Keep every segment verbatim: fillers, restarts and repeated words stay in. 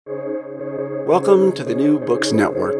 Welcome to the New Books Network.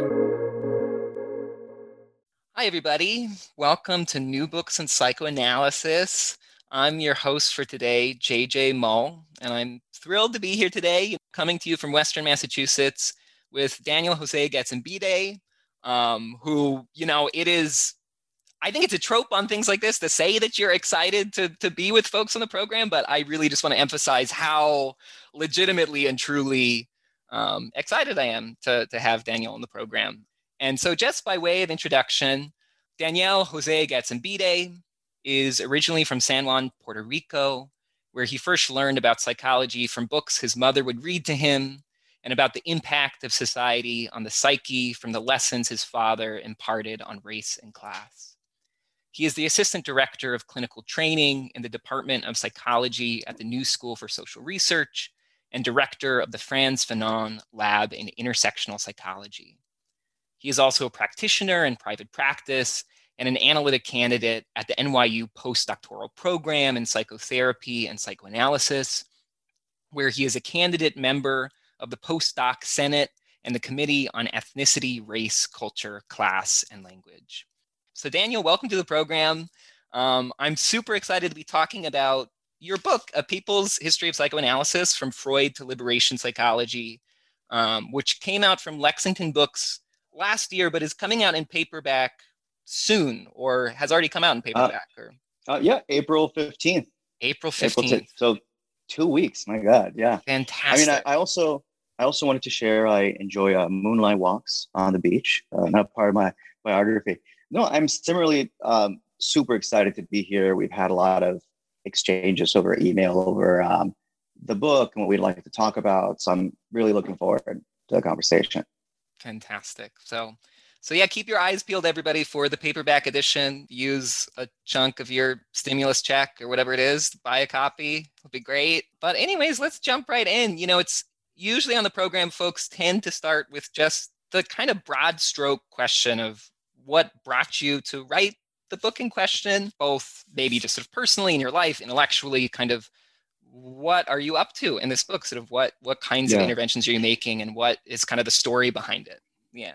Hi, everybody. Welcome to New Books in Psychoanalysis. I'm your host for today, J J Mull, and I'm thrilled to be here today, coming to you from Western Massachusetts with Daniel Jose Gatzambide, um, who, you know, it is, I think it's a trope on things like this to say that you're excited to, to be with folks on the program, but I really just want to emphasize how legitimately and truly um, excited I am to, to have Daniel on the program. And so, just by way of introduction, Daniel Jose Gatzambide is originally from San Juan, Puerto Rico, where he first learned about psychology from books his mother would read to him and about the impact of society on the psyche from the lessons his father imparted on race and class. He is the assistant director of clinical training in the Department of Psychology at the New School for Social Research and director of the Frantz Fanon Lab in Intersectional Psychology. He is also a practitioner in private practice and an analytic candidate at the N Y U postdoctoral program in psychotherapy and psychoanalysis, where he is a candidate member of the Postdoc Senate and the Committee on Ethnicity, Race, Culture, Class, and Language. So Daniel, welcome to the program. Um, I'm super excited to be talking about your book, A People's History of Psychoanalysis, From Freud to Liberation Psychology, um, which came out from Lexington Books last year, but is coming out in paperback soon, or has already come out in Uh, paperback. Or uh, yeah, April fifteenth. April April fifteenth. tenth. So two weeks. My God. Yeah. I mean, Fantastic. I, I also I also wanted to share I enjoy uh, moonlight walks on the beach. Uh, not part of my biography. No, I'm similarly um, super excited to be here. We've had a lot of exchanges over email over um, the book and what we'd like to talk about. So I'm really looking forward to the conversation. Fantastic. So, so yeah, keep your eyes peeled, everybody, for the paperback edition. Use a chunk of your stimulus check or whatever it is to buy a copy. It'll be great. But anyways, let's jump right in. You know, it's usually on the program, folks tend to start with just the kind of broad stroke question of what brought you to write the book in question, both maybe just sort of personally in your life, intellectually, kind of what are you up to in this book? Sort of what what kinds of Yeah. interventions are you making, and what is kind of the story behind it? Yeah.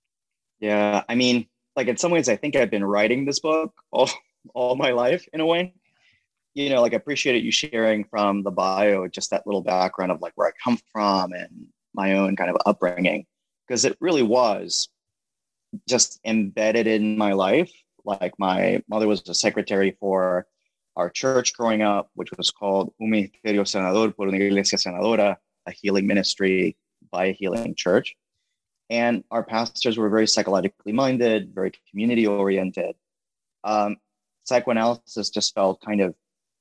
Yeah. I mean, like in some ways, I think I've been writing this book all, all my life in a way. You know, like I appreciated you sharing from the bio, just that little background of like where I come from and my own kind of upbringing, because it really was just embedded in my life. Like my mother was a secretary for our church growing up, which was called Un Ministerio Sanador por una Iglesia Sanadora, a healing ministry by a healing church. And our pastors were very psychologically minded, very community oriented. Um, psychoanalysis just felt kind of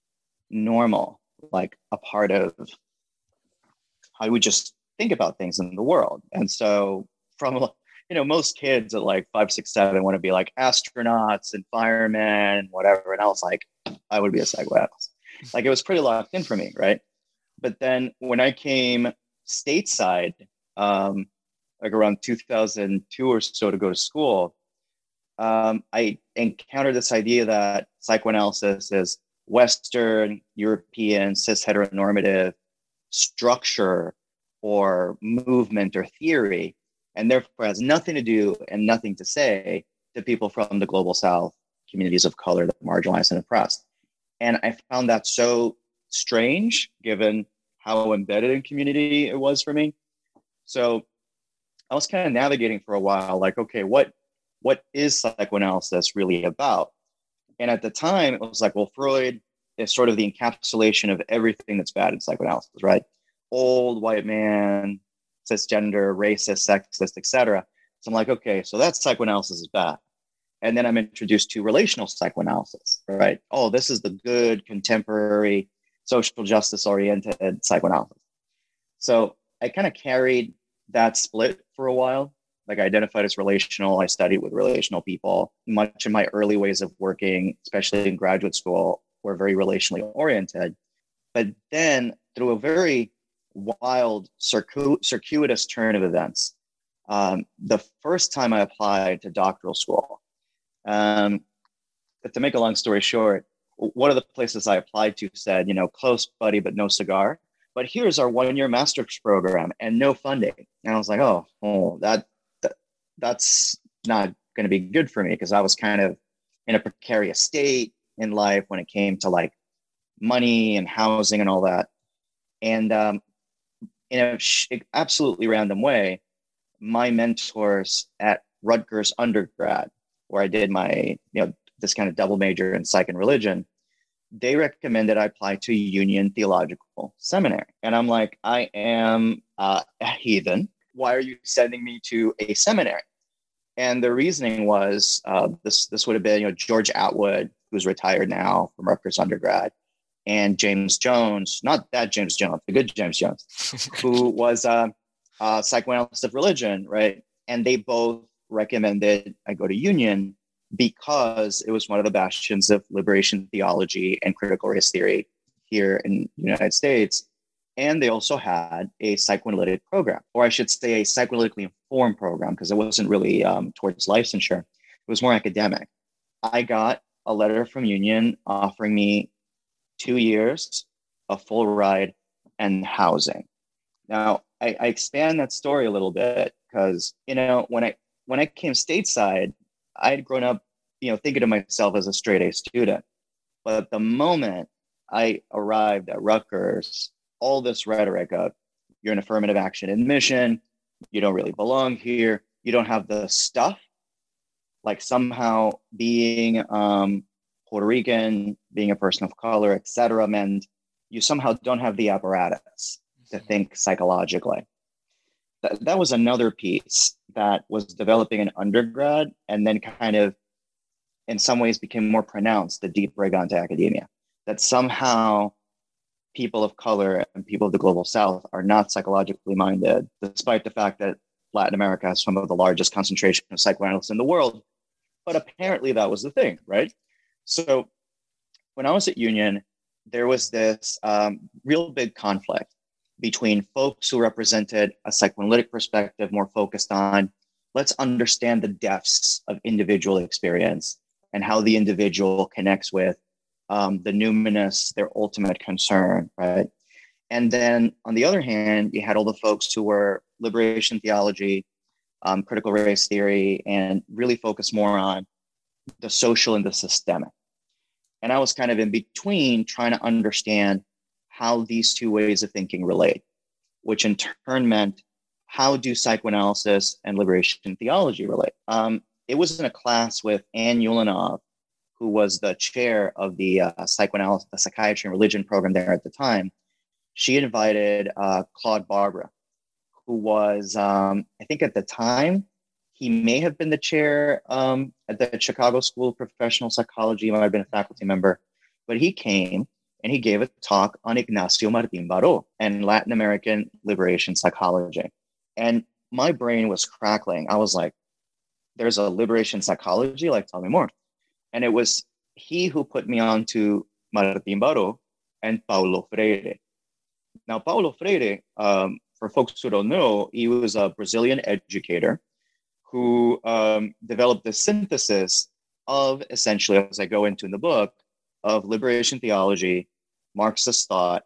normal, like a part of how we just think about things in the world. And so from, you know, most kids at like five, six, seven want to be like astronauts and firemen and whatever. And I was like, I would be a psychoanalyst. Like it was pretty locked in for me, right? But then when I came stateside, um, like around two thousand two or so to go to school, um, I encountered this idea that psychoanalysis is Western, European, cis heteronormative structure or movement or theory, and therefore has nothing to do and nothing to say to people from the global South, communities of color, that marginalized and oppressed. And I found that so strange given how embedded in community it was for me. So I was kind of navigating for a while, like, okay, what what is psychoanalysis really about? And at the time, it was like, well, Freud is sort of the encapsulation of everything that's bad in psychoanalysis, right? Old white man, cisgender, racist, sexist, et cetera. So I'm like, okay, so that psychoanalysis is bad. And then I'm introduced to relational psychoanalysis, right? Oh, this is the good, contemporary, social justice oriented psychoanalysis. So I kind of carried that split for a while. Like I identified as relational. I studied with relational people. Much of my early ways of working, especially in graduate school, were very relationally oriented. But then through a very wild, circu- circuitous turn of events, um, the first time I applied to doctoral school, um, but to make a long story short, one of the places I applied to said, you know, close buddy, but no cigar. but here's our one-year master's program and no funding. And I was like, oh, oh that, that that's not going to be good for me, because I was kind of in a precarious state in life when it came to like money and housing and all that. And um, in a sh- absolutely random way, my mentors at Rutgers undergrad, where I did my, you know, this kind of double major in psych and religion, they recommended I apply to Union Theological Seminary. And I'm like, I am uh, a heathen. Why are you sending me to a seminary? And the reasoning was uh, this, this would have been, you know, George Atwood, who's retired now from Rutgers undergrad, and James Jones, not that James Jones, the good James Jones, who was uh, a psychoanalyst of religion, right? And they both recommended I go to Union because it was one of the bastions of liberation theology and critical race theory here in the United States. And they also had a psychoanalytic program, or I should say a psychoanalytically informed program, because it wasn't really um, towards licensure. It was more academic. I got a letter from Union offering me two years, a full ride, and housing. Now, I, I expand that story a little bit because, you know, when I when I came stateside, I had grown up, you know, thinking of myself as a straight A student. But the moment I arrived at Rutgers, all this rhetoric of you're an affirmative action admission, you don't really belong here, you don't have the stuff, like somehow being um, Puerto Rican, being a person of color, et cetera, meant you somehow don't have the apparatus to think psychologically. That, that was another piece that was developing in undergrad and then kind of in some ways became more pronounced the deep rig onto academia, that somehow people of color and people of the global South are not psychologically minded, despite the fact that Latin America has some of the largest concentration of psychoanalysts in the world. But apparently that was the thing, right? So when I was at Union, there was this um, real big conflict between folks who represented a psychoanalytic perspective, more focused on let's understand the depths of individual experience and how the individual connects with um, the numinous, their ultimate concern, right? And then on the other hand, you had all the folks who were liberation theology, um, critical race theory, and really focused more on the social and the systemic. And I was kind of in between trying to understand how these two ways of thinking relate, which in turn meant how do psychoanalysis and liberation theology relate? Um, it was in a class with Anne Ulanov, who was the chair of the uh, psychoanalysis, the psychiatry and religion program there at the time. She invited uh, Claude Barbara, who was, um, I think at the time, he may have been the chair um, at the Chicago School of Professional Psychology. He might have been a faculty member, but he came and he gave a talk on Ignacio Martín Baró and Latin American liberation psychology. And my brain was crackling. I was like, there's a liberation psychology? Like, tell me more. And it was he who put me on to Martín Baró and Paulo Freire. Now, Paulo Freire, um, for folks who don't know, he was a Brazilian educator who um, developed the synthesis of essentially, as I go into in the book, of liberation theology, Marxist thought,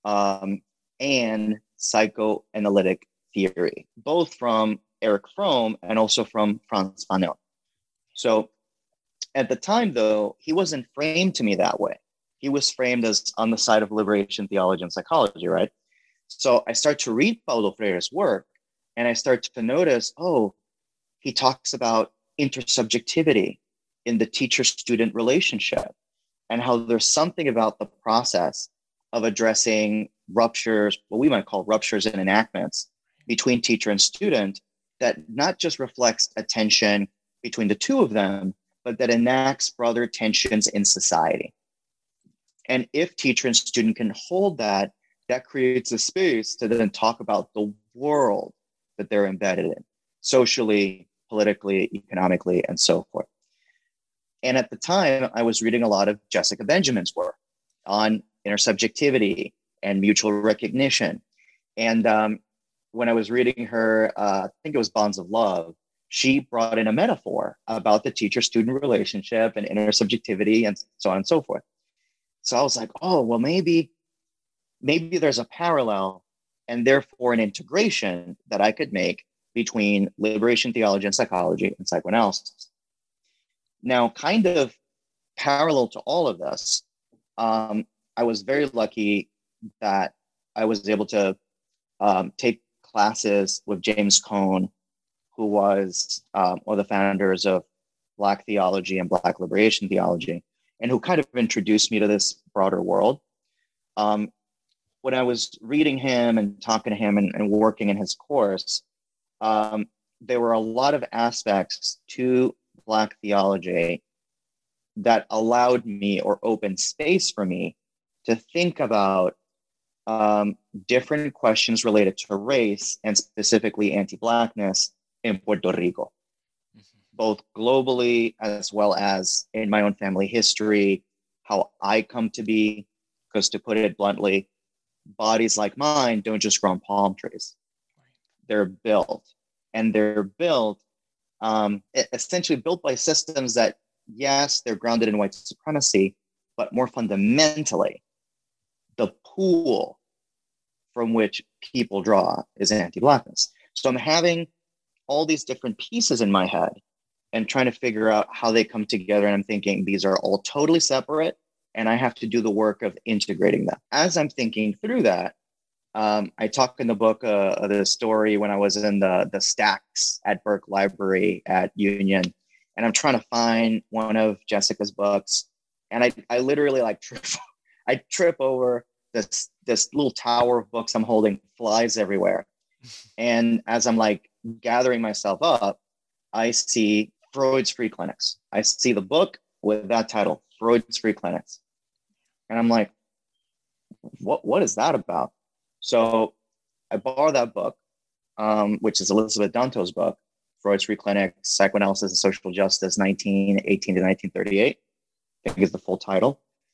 um, and psychoanalytic theory, both from Erich Fromm and also from Frantz Fanon. So at the time, though, he wasn't framed to me that way. He was framed as on the side of liberation theology and psychology, right? So I start to read Paulo Freire's work, and I start to notice, oh, he talks about intersubjectivity in the teacher-student relationship and how there's something about the process of addressing ruptures, what we might call ruptures and enactments between teacher and student, that not just reflects a tension between the two of them, but that enacts broader tensions in society. And if teacher and student can hold that, that creates a space to then talk about the world that they're embedded in, socially, politically, economically, and so forth. And at the time, I was reading a lot of Jessica Benjamin's work on intersubjectivity and mutual recognition. And um, when I was reading her, uh, I think it was Bonds of Love, she brought in a metaphor about the teacher-student relationship and intersubjectivity and so on and so forth. So I was like, oh, well, maybe maybe there's a parallel and therefore an integration that I could make between liberation theology and psychology and psychoanalysis. Now, kind of parallel to all of this, um, I was very lucky that I was able to um, take classes with James Cone, who was um, one of the founders of Black theology and Black liberation theology, and who kind of introduced me to this broader world. Um, when I was reading him and talking to him and, and working in his course, um, there were a lot of aspects to Black theology that allowed me or opened space for me to think about um, different questions related to race and specifically anti-Blackness in Puerto Rico, mm-hmm. both globally as well as in my own family history, how I come to be, because to put it bluntly, bodies like mine don't just grow on palm trees. They're built, and they're built um, essentially built by systems that, yes, they're grounded in white supremacy, but more fundamentally, the pool from which people draw is anti-Blackness. So I'm having all these different pieces in my head and trying to figure out how they come together. And I'm thinking these are all totally separate, and I have to do the work of integrating them. As I'm thinking through that, um, I talk in the book uh, of the story when I was in the, the stacks at Burke Library at Union, and I'm trying to find one of Jessica's books. And I, I literally like trip, I trip over this, this little tower of books I'm holding, flies everywhere. And as I'm like gathering myself up, I see Freud's Free Clinics. I see the book with that title, Freud's Free Clinics. And I'm like, what, what is that about? So I borrow that book, um, which is Elizabeth Danto's book, Freud's Free Clinics, Psychoanalysis and Social Justice, nineteen eighteen to nineteen thirty-eight. I think is the full title.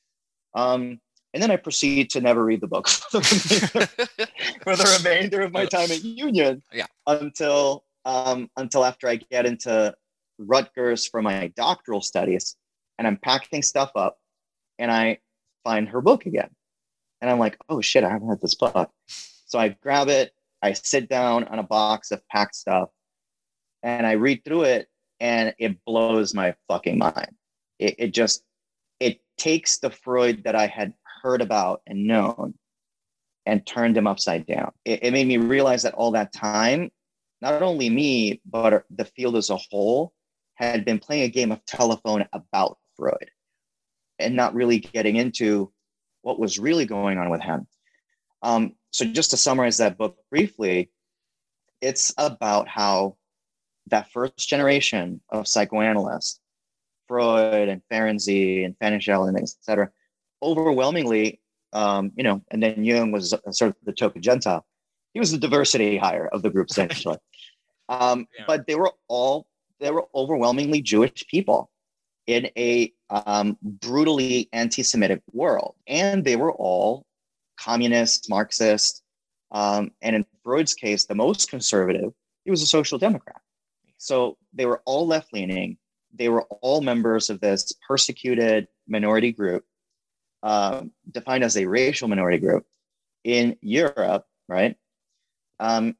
Um, and then I proceed to never read the book for the remainder, for the remainder of my time at Union, yeah. until um, until after I get into Rutgers for my doctoral studies, and I'm packing stuff up, and I find her book again. And I'm like, oh shit, I haven't read this book. So I grab it, I sit down on a box of packed stuff, and I read through it, and it blows my fucking mind. It, it just, it takes the Freud that I had heard about and known and turned him upside down. It, it made me realize that all that time, not only me, but the field as a whole had been playing a game of telephone about Freud and not really getting into what was really going on with him. Um, so just to summarize that book briefly, it's about how that first generation of psychoanalysts, Freud and Ferenczi and Fenichel and et cetera, overwhelmingly, um, you know, and then Jung was sort of the token Gentile. He was the diversity hire of the group, essentially. um, yeah. But they were all, they were overwhelmingly Jewish people in a um, brutally anti-Semitic world. And they were all communist, Marxist, um, and in Freud's case, the most conservative, he was a social democrat. So they were all left-leaning. They were all members of this persecuted minority group, um, defined as a racial minority group in Europe, right? Um,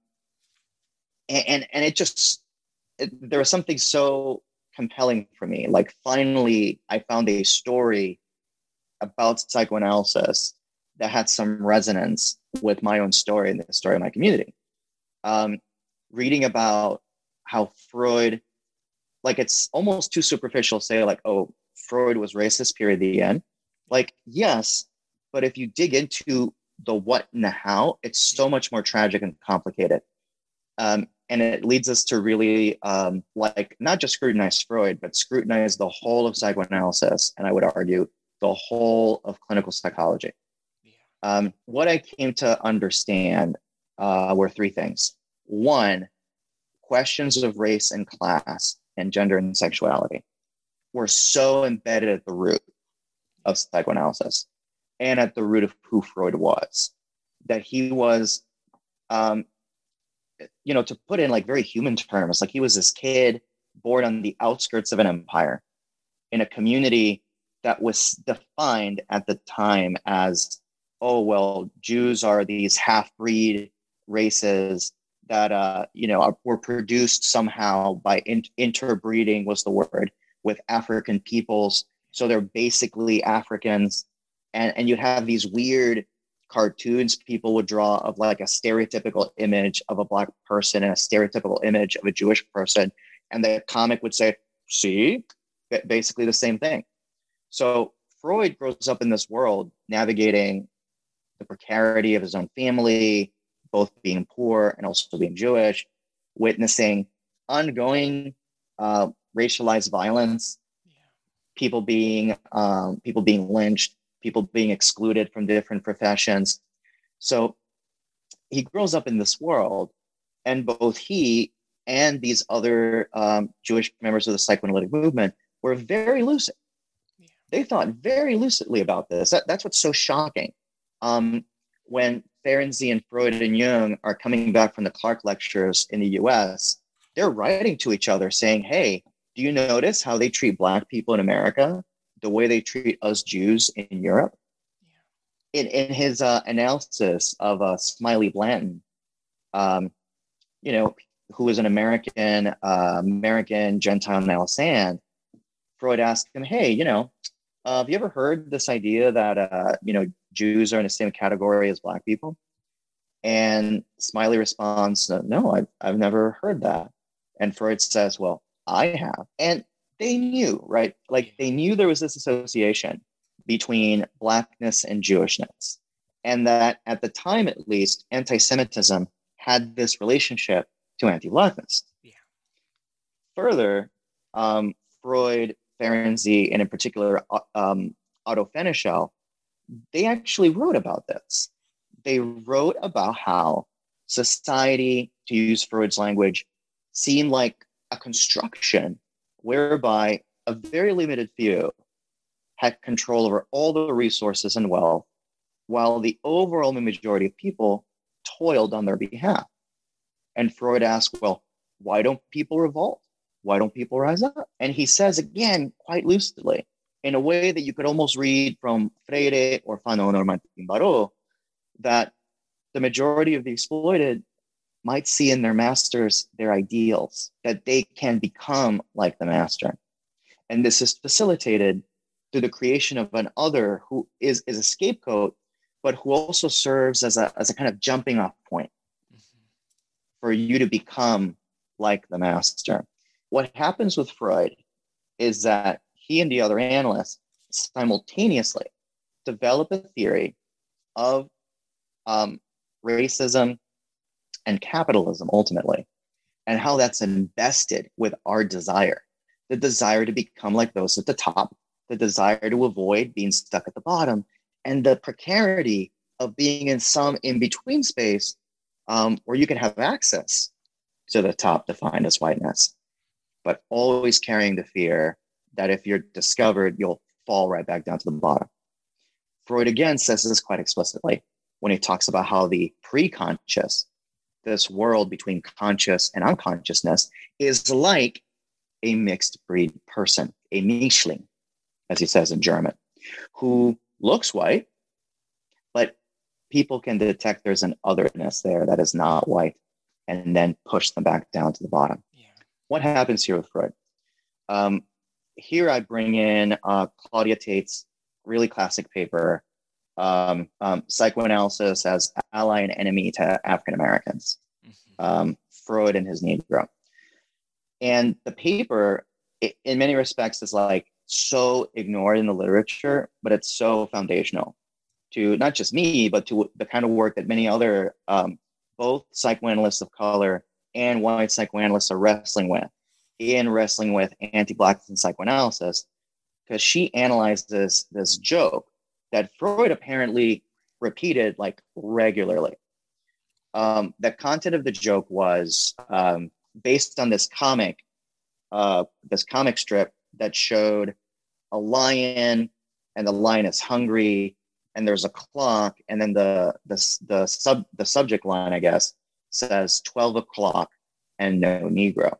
and, and, and it just, it, there was something so compelling for me. Like, finally, I found a story about psychoanalysis that had some resonance with my own story and the story of my community. Um, reading about how Freud, like, it's almost too superficial to say, like, oh, Freud was racist, period, the end. Like, yes, but if you dig into the what and the how, it's so much more tragic and complicated. Um, and it leads us to really, um, like, not just scrutinize Freud, but scrutinize the whole of psychoanalysis, and I would argue the whole of clinical psychology. Yeah. Um, what I came to understand uh, were three things. One, questions of race and class and gender and sexuality were so embedded at the root of psychoanalysis and at the root of who Freud was, that he was, um, you know, to put in like very human terms, like he was this kid born on the outskirts of an empire in a community that was defined at the time as oh, well, Jews are these half-breed races that, uh, you know, are, were produced somehow by in, interbreeding was the word with African peoples. So they're basically Africans. And, and you'd have these weird cartoons people would draw of like a stereotypical image of a Black person and a stereotypical image of a Jewish person. And the comic would say, see, basically the same thing. So Freud grows up in this world navigating the precarity of his own family, both being poor and also being Jewish, witnessing ongoing uh, racialized violence, yeah. people being um, people being lynched, people being excluded from different professions. So he grows up in this world, and both he and these other um, Jewish members of the psychoanalytic movement were very lucid. Yeah. They thought very lucidly about this. That, that's what's so shocking. Um, when Ferenczi and Freud and Jung are coming back from the Clark lectures in the U S, they're writing to each other saying, hey, do you notice how they treat Black people in America the way they treat us Jews in Europe? Yeah. In, in his uh, analysis of uh, Smiley Blanton, um, you know, who was an American, uh, American Gentile Nalisand, Freud asked him, hey, you know, uh, have you ever heard this idea that, uh, you know, Jews are in the same category as Black people? And Smiley responds, no, I've, I've never heard that. And Freud says, well, I have. And they knew, right? Like they knew there was this association between Blackness and Jewishness. And that at the time, at least, anti-Semitism had this relationship to anti-Blackness. Yeah. Further, um, Freud, Ferenczi, and in particular, um, Otto Fenichel, they actually wrote about this. They wrote about how society, to use Freud's language, seemed like a construction whereby a very limited few had control over all the resources and wealth, while the overwhelming majority of people toiled on their behalf. And Freud asked, well, why don't people revolt? Why don't people rise up? And he says, again, quite lucidly, in a way that you could almost read from Freire or Fanon or Martin Barreau, that the majority of the exploited might see in their masters their ideals, that they can become like the master. And this is facilitated through the creation of an other who is, is a scapegoat, but who also serves as a, as a kind of jumping off point mm-hmm. for you to become like the master. What happens with Freud is that he and the other analysts simultaneously develop a theory of um, racism and capitalism ultimately, and how that's invested with our desire, the desire to become like those at the top, the desire to avoid being stuck at the bottom, and the precarity of being in some in-between space um, where you can have access to the top defined as whiteness, but always carrying the fear that if you're discovered, you'll fall right back down to the bottom. Freud again says this quite explicitly when he talks about how the pre-conscious, this world between conscious and unconsciousness, is like a mixed breed person, a Mischling, as he says in German, who looks white, but people can detect there's an otherness there that is not white, and then push them back down to the bottom. Yeah. What happens here with Freud? Um, here I bring in uh, Claudia Tate's really classic paper, um, um, Psychoanalysis as Ally and Enemy to African Americans, mm-hmm. um, Freud and his Negro. And the paper, it, in many respects, is like so ignored in the literature, but it's so foundational to not just me, but to the kind of work that many other, um, both psychoanalysts of color and white psychoanalysts are wrestling with, in wrestling with anti-Blackness and psychoanalysis, because she analyzes this joke that Freud apparently repeated like regularly. Um, the content of the joke was um, based on this comic, uh, this comic strip that showed a lion, and the lion is hungry, and there's a clock, and then the the the sub the subject line, I guess, says twelve o'clock and no Negro.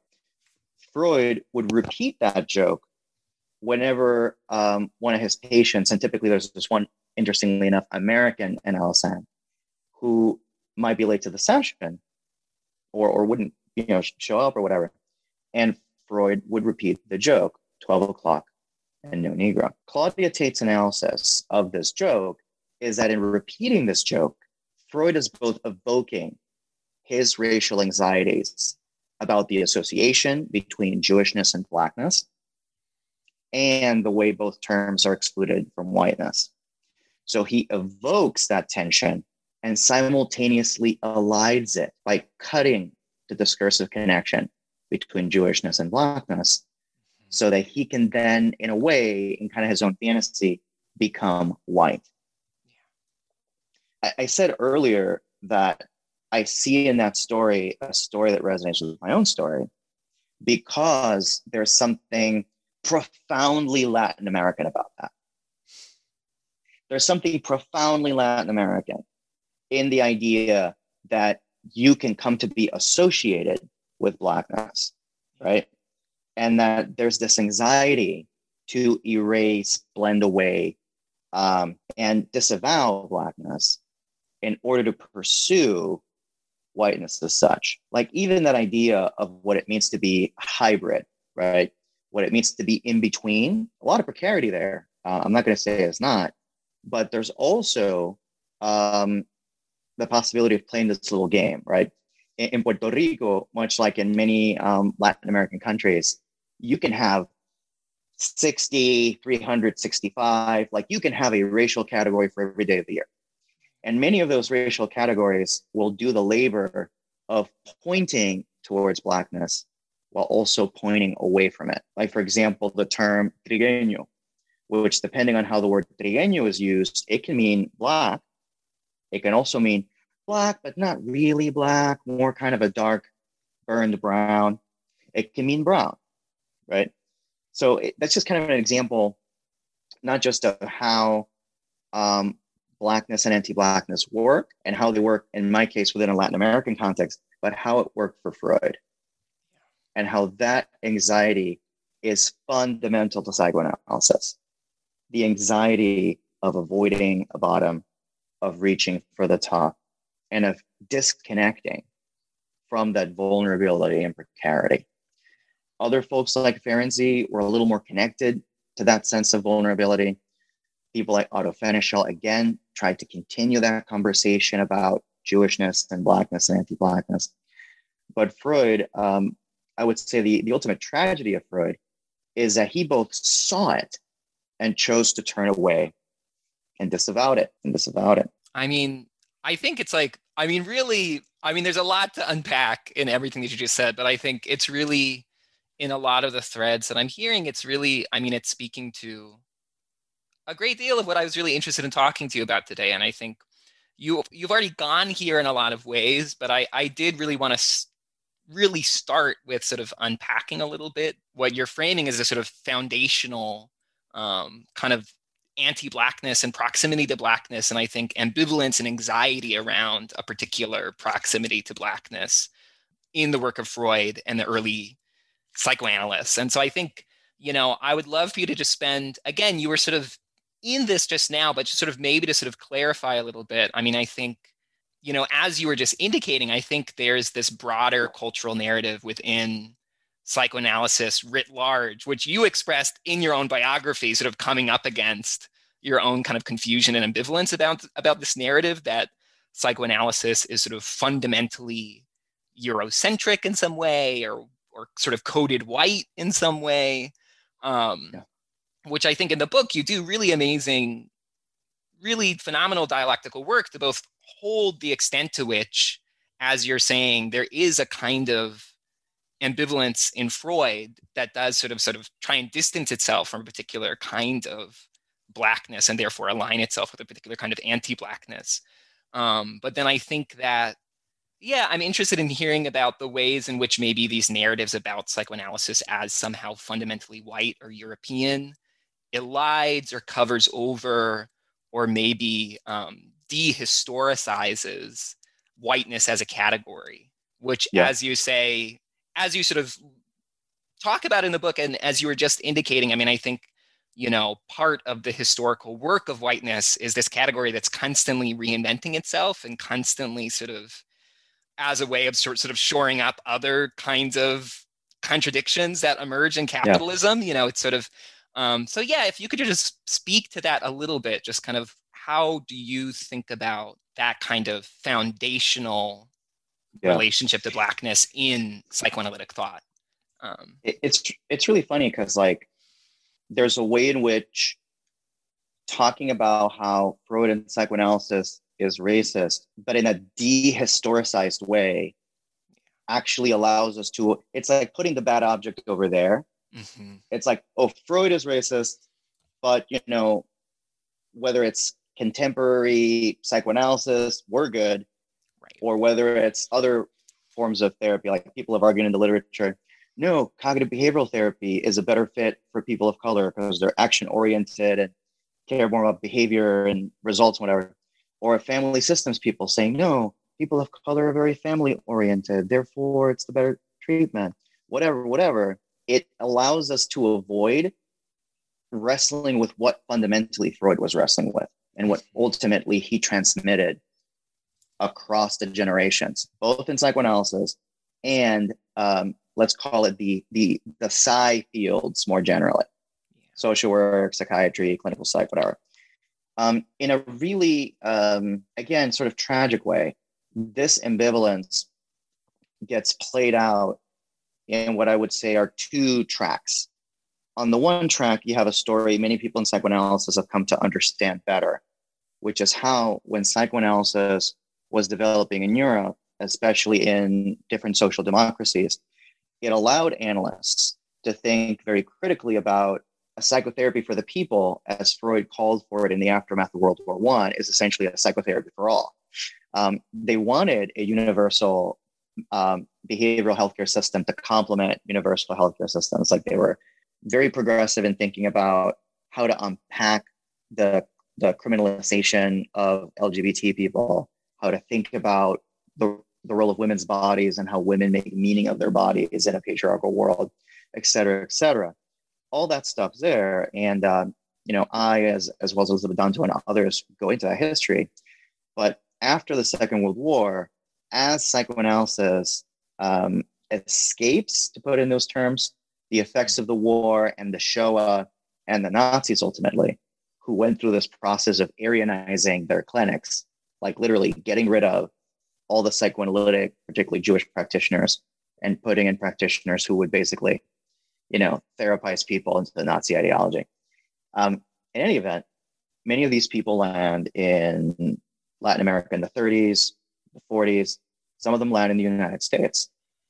Freud would repeat that joke whenever um, one of his patients, and typically there's this one interestingly enough, American N L S M, who might be late to the session or, or wouldn't, you know, show up or whatever. And Freud would repeat the joke, twelve o'clock and no Negro. Claudia Tate's analysis of this joke is that in repeating this joke, Freud is both evoking his racial anxieties about the association between Jewishness and Blackness and the way both terms are excluded from whiteness. So he evokes that tension and simultaneously elides it by cutting the discursive connection between Jewishness and Blackness so that he can then, in a way, in kind of his own fantasy, become white. I, I said earlier that I see in that story a story that resonates with my own story because there's something profoundly Latin American about that. There's something profoundly Latin American in the idea that you can come to be associated with Blackness, right? And that there's this anxiety to erase, blend away, um, and disavow Blackness in order to pursue whiteness as such. Like even that idea of what it means to be hybrid, right? What it means to be in between, a lot of precarity there. Uh, I'm not going to say it's not, but there's also um, the possibility of playing this little game, right? In, in Puerto Rico, much like in many um, Latin American countries, you can have sixty, three hundred sixty-five, like you can have a racial category for every day of the year. And many of those racial categories will do the labor of pointing towards Blackness while also pointing away from it. Like, for example, the term trigueño, which depending on how the word trigueño is used, it can mean Black. It can also mean Black, but not really Black, more kind of a dark burned brown. It can mean brown, right? So it, that's just kind of an example, not just of how um, Blackness and anti-Blackness work and how they work, in my case, within a Latin American context, but how it worked for Freud and how that anxiety is fundamental to psychoanalysis. The anxiety of avoiding a bottom, of reaching for the top, and of disconnecting from that vulnerability and precarity. Other folks like Ferenczi were a little more connected to that sense of vulnerability. People like Otto Fenichel, again, tried to continue that conversation about Jewishness and Blackness and anti-Blackness. But Freud, um, I would say the, the ultimate tragedy of Freud is that he both saw it and chose to turn away and disavowed it and disavowed it. I mean, I think it's like, I mean, really, I mean, there's a lot to unpack in everything that you just said, but I think it's really, in a lot of the threads that I'm hearing, it's really, I mean, it's speaking to a great deal of what I was really interested in talking to you about today. And I think you, you've already gone here in a lot of ways, but I, I did really want to s- really start with sort of unpacking a little bit what you're framing as a sort of foundational um, kind of anti-Blackness and proximity to Blackness. And I think ambivalence and anxiety around a particular proximity to Blackness in the work of Freud and the early psychoanalysts. And so I think, you know, I would love for you to just spend, again, you were sort of in this just now, but just sort of maybe to sort of clarify a little bit. I mean, I think, you know, as you were just indicating, I think there's this broader cultural narrative within psychoanalysis writ large, which you expressed in your own biography, sort of coming up against your own kind of confusion and ambivalence about, about this narrative that psychoanalysis is sort of fundamentally Eurocentric in some way, or or sort of coded white in some way, um, yeah. which I think in the book you do really amazing, really phenomenal dialectical work to both hold the extent to which, as you're saying, there is a kind of ambivalence in Freud that does sort of sort of try and distance itself from a particular kind of Blackness and therefore align itself with a particular kind of anti-Blackness. Um, but then I think that, yeah, I'm interested in hearing about the ways in which maybe these narratives about psychoanalysis as somehow fundamentally white or European elides or covers over or maybe um, dehistoricizes whiteness as a category, which, yeah. as you say, as you sort of talk about in the book, and as you were just indicating, I mean, I think you know, part of the historical work of whiteness is this category that's constantly reinventing itself and constantly sort of as a way of sort, sort of shoring up other kinds of contradictions that emerge in capitalism. Yeah. You know, it's sort of, um, so yeah, if you could just speak to that a little bit, just kind of how do you think about that kind of foundational yeah. relationship to Blackness in psychoanalytic thought? Um, it, it's, it's really funny because like, there's a way in which talking about how Freud and psychoanalysis is racist, but in a dehistoricized way, actually allows us to, it's like putting the bad object over there. Mm-hmm. It's like, oh, Freud is racist, but, you know, whether it's contemporary psychoanalysis, we're good, right. Or whether it's other forms of therapy, like people have argued in the literature, no, cognitive behavioral therapy is a better fit for people of color because they're action oriented and care more about behavior and results, whatever. Or family systems people saying, no, people of color are very family oriented, therefore it's the better treatment, whatever, whatever. It allows us to avoid wrestling with what fundamentally Freud was wrestling with and what ultimately he transmitted across the generations, both in psychoanalysis and um, let's call it the the the psi fields more generally, social work, psychiatry, clinical psych, whatever. Um, in a really, um, again, sort of tragic way, this ambivalence gets played out in what I would say are two tracks. On the one track, you have a story many people in psychoanalysis have come to understand better, which is how when psychoanalysis was developing in Europe, especially in different social democracies, it allowed analysts to think very critically about a psychotherapy for the people, as Freud called for it in the aftermath of World War One, is essentially a psychotherapy for all. Um, they wanted a universal um, behavioral healthcare system to complement universal healthcare systems. Like they were very progressive in thinking about how to unpack the, the criminalization of L G B T people, how to think about the, the role of women's bodies and how women make meaning of their bodies in a patriarchal world, et cetera, et cetera. All that stuff's there. And, uh, you know, I, as, as well as Elizabeth Danto and others, go into that history. But after the Second World War, as psychoanalysis um, escapes, to put it in those terms, the effects of the war and the Shoah and the Nazis ultimately, who went through this process of Aryanizing their clinics, like literally getting rid of all the psychoanalytic, particularly Jewish practitioners, and putting in practitioners who would basically, you know, therapize people into the Nazi ideology. Um, in any event, many of these people land in Latin America in the thirties, the forties. Some of them land in the United States.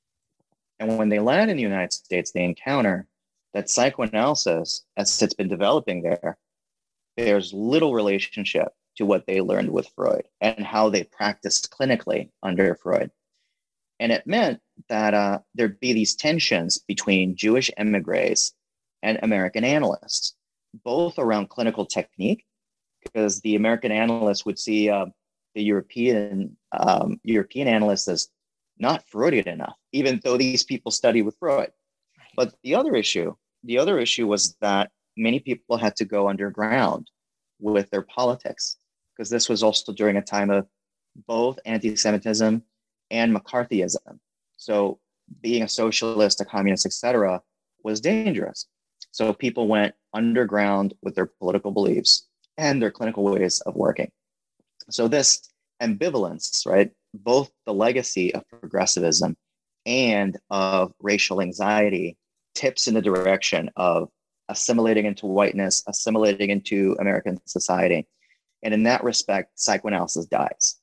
And when they land in the United States, they encounter that psychoanalysis, as it's been developing there, bears little relationship to what they learned with Freud and how they practiced clinically under Freud. And it meant that uh, there'd be these tensions between Jewish emigres and American analysts, both around clinical technique, because the American analysts would see uh, the European um, European analysts as not Freudian enough, even though these people study with Freud. But the other issue, the other issue was that many people had to go underground with their politics, because this was also during a time of both anti-Semitism and McCarthyism. So being a socialist, a communist, et cetera, was dangerous. So people went underground with their political beliefs and their clinical ways of working. So this ambivalence, right, both the legacy of progressivism and of racial anxiety tips in the direction of assimilating into whiteness, assimilating into American society. And in that respect, psychoanalysis dies.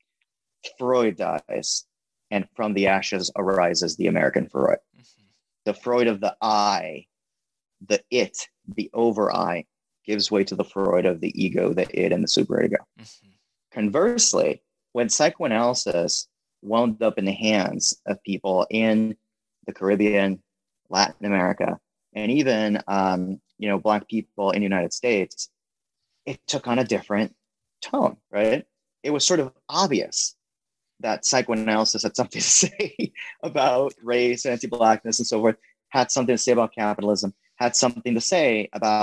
Freud dies, and from the ashes arises the American Freud. Mm-hmm. The Freud of the I, the it, the over I, gives way to the Freud of the ego, the id, and the superego. Mm-hmm. Conversely, when psychoanalysis wound up in the hands of people in the Caribbean, Latin America, and even um, you know, Black people in the United States, it took on a different tone, right? It was sort of obvious that psychoanalysis had something to say about race, anti-Blackness, and so forth, had something to say about capitalism, had something to say about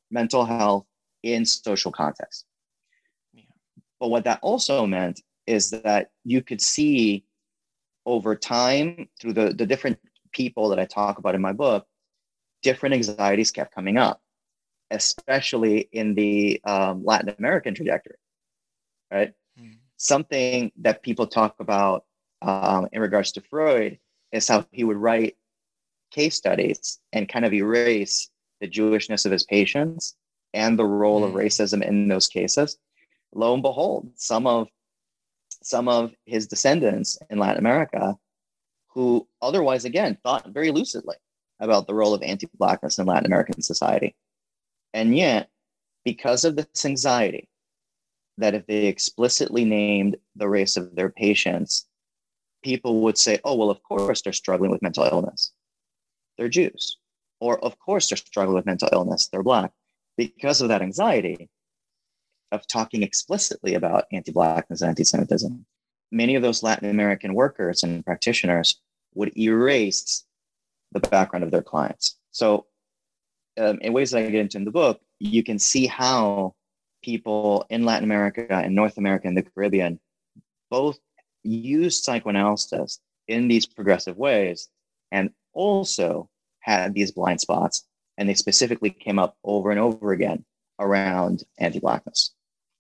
mental health in social context. Yeah. But what that also meant is that you could see over time through the, the different people that I talk about in my book, different anxieties kept coming up, especially in the um, Latin American trajectory, right? Mm. Something that people talk about um, in regards to Freud is how he would write case studies and kind of erase the Jewishness of his patients and the role mm. of racism in those cases. Lo and behold, some of some of his descendants in Latin America, who otherwise, again, thought very lucidly about the role of anti-Blackness in Latin American society. And yet, because of this anxiety, that if they explicitly named the race of their patients, people would say, oh, well, of course they're struggling with mental illness. They're Jews. Or of course they're struggling with mental illness. They're Black. Because of that anxiety of talking explicitly about anti-Blackness and anti-Semitism, many of those Latin American workers and practitioners would erase the background of their clients. So um, in ways that I get into in the book, you can see how people in Latin America and North America and the Caribbean both used psychoanalysis in these progressive ways and also had these blind spots. And they specifically came up over and over again around anti-Blackness.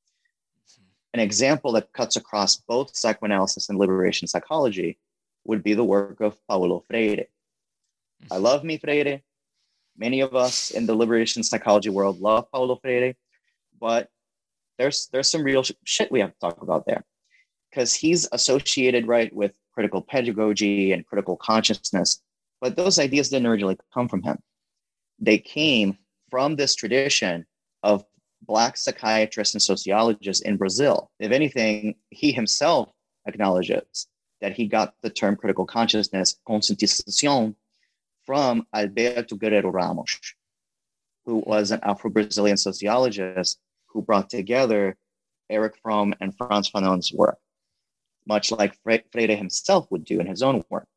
An example that cuts across both psychoanalysis and liberation psychology would be the work of Paulo Freire. I love me Freire. Many of us in the liberation psychology world love Paulo Freire, but there's there's some real sh- shit we have to talk about there, because he's associated, right, with critical pedagogy and critical consciousness, but those ideas didn't originally come from him. They came from this tradition of Black psychiatrists and sociologists in Brazil. If anything, he himself acknowledges that he got the term critical consciousness, conscientización, from Alberto Guerrero Ramos, who was an Afro-Brazilian sociologist who brought together Erich Fromm and Frantz Fanon's work, much like Freire himself would do in his own work.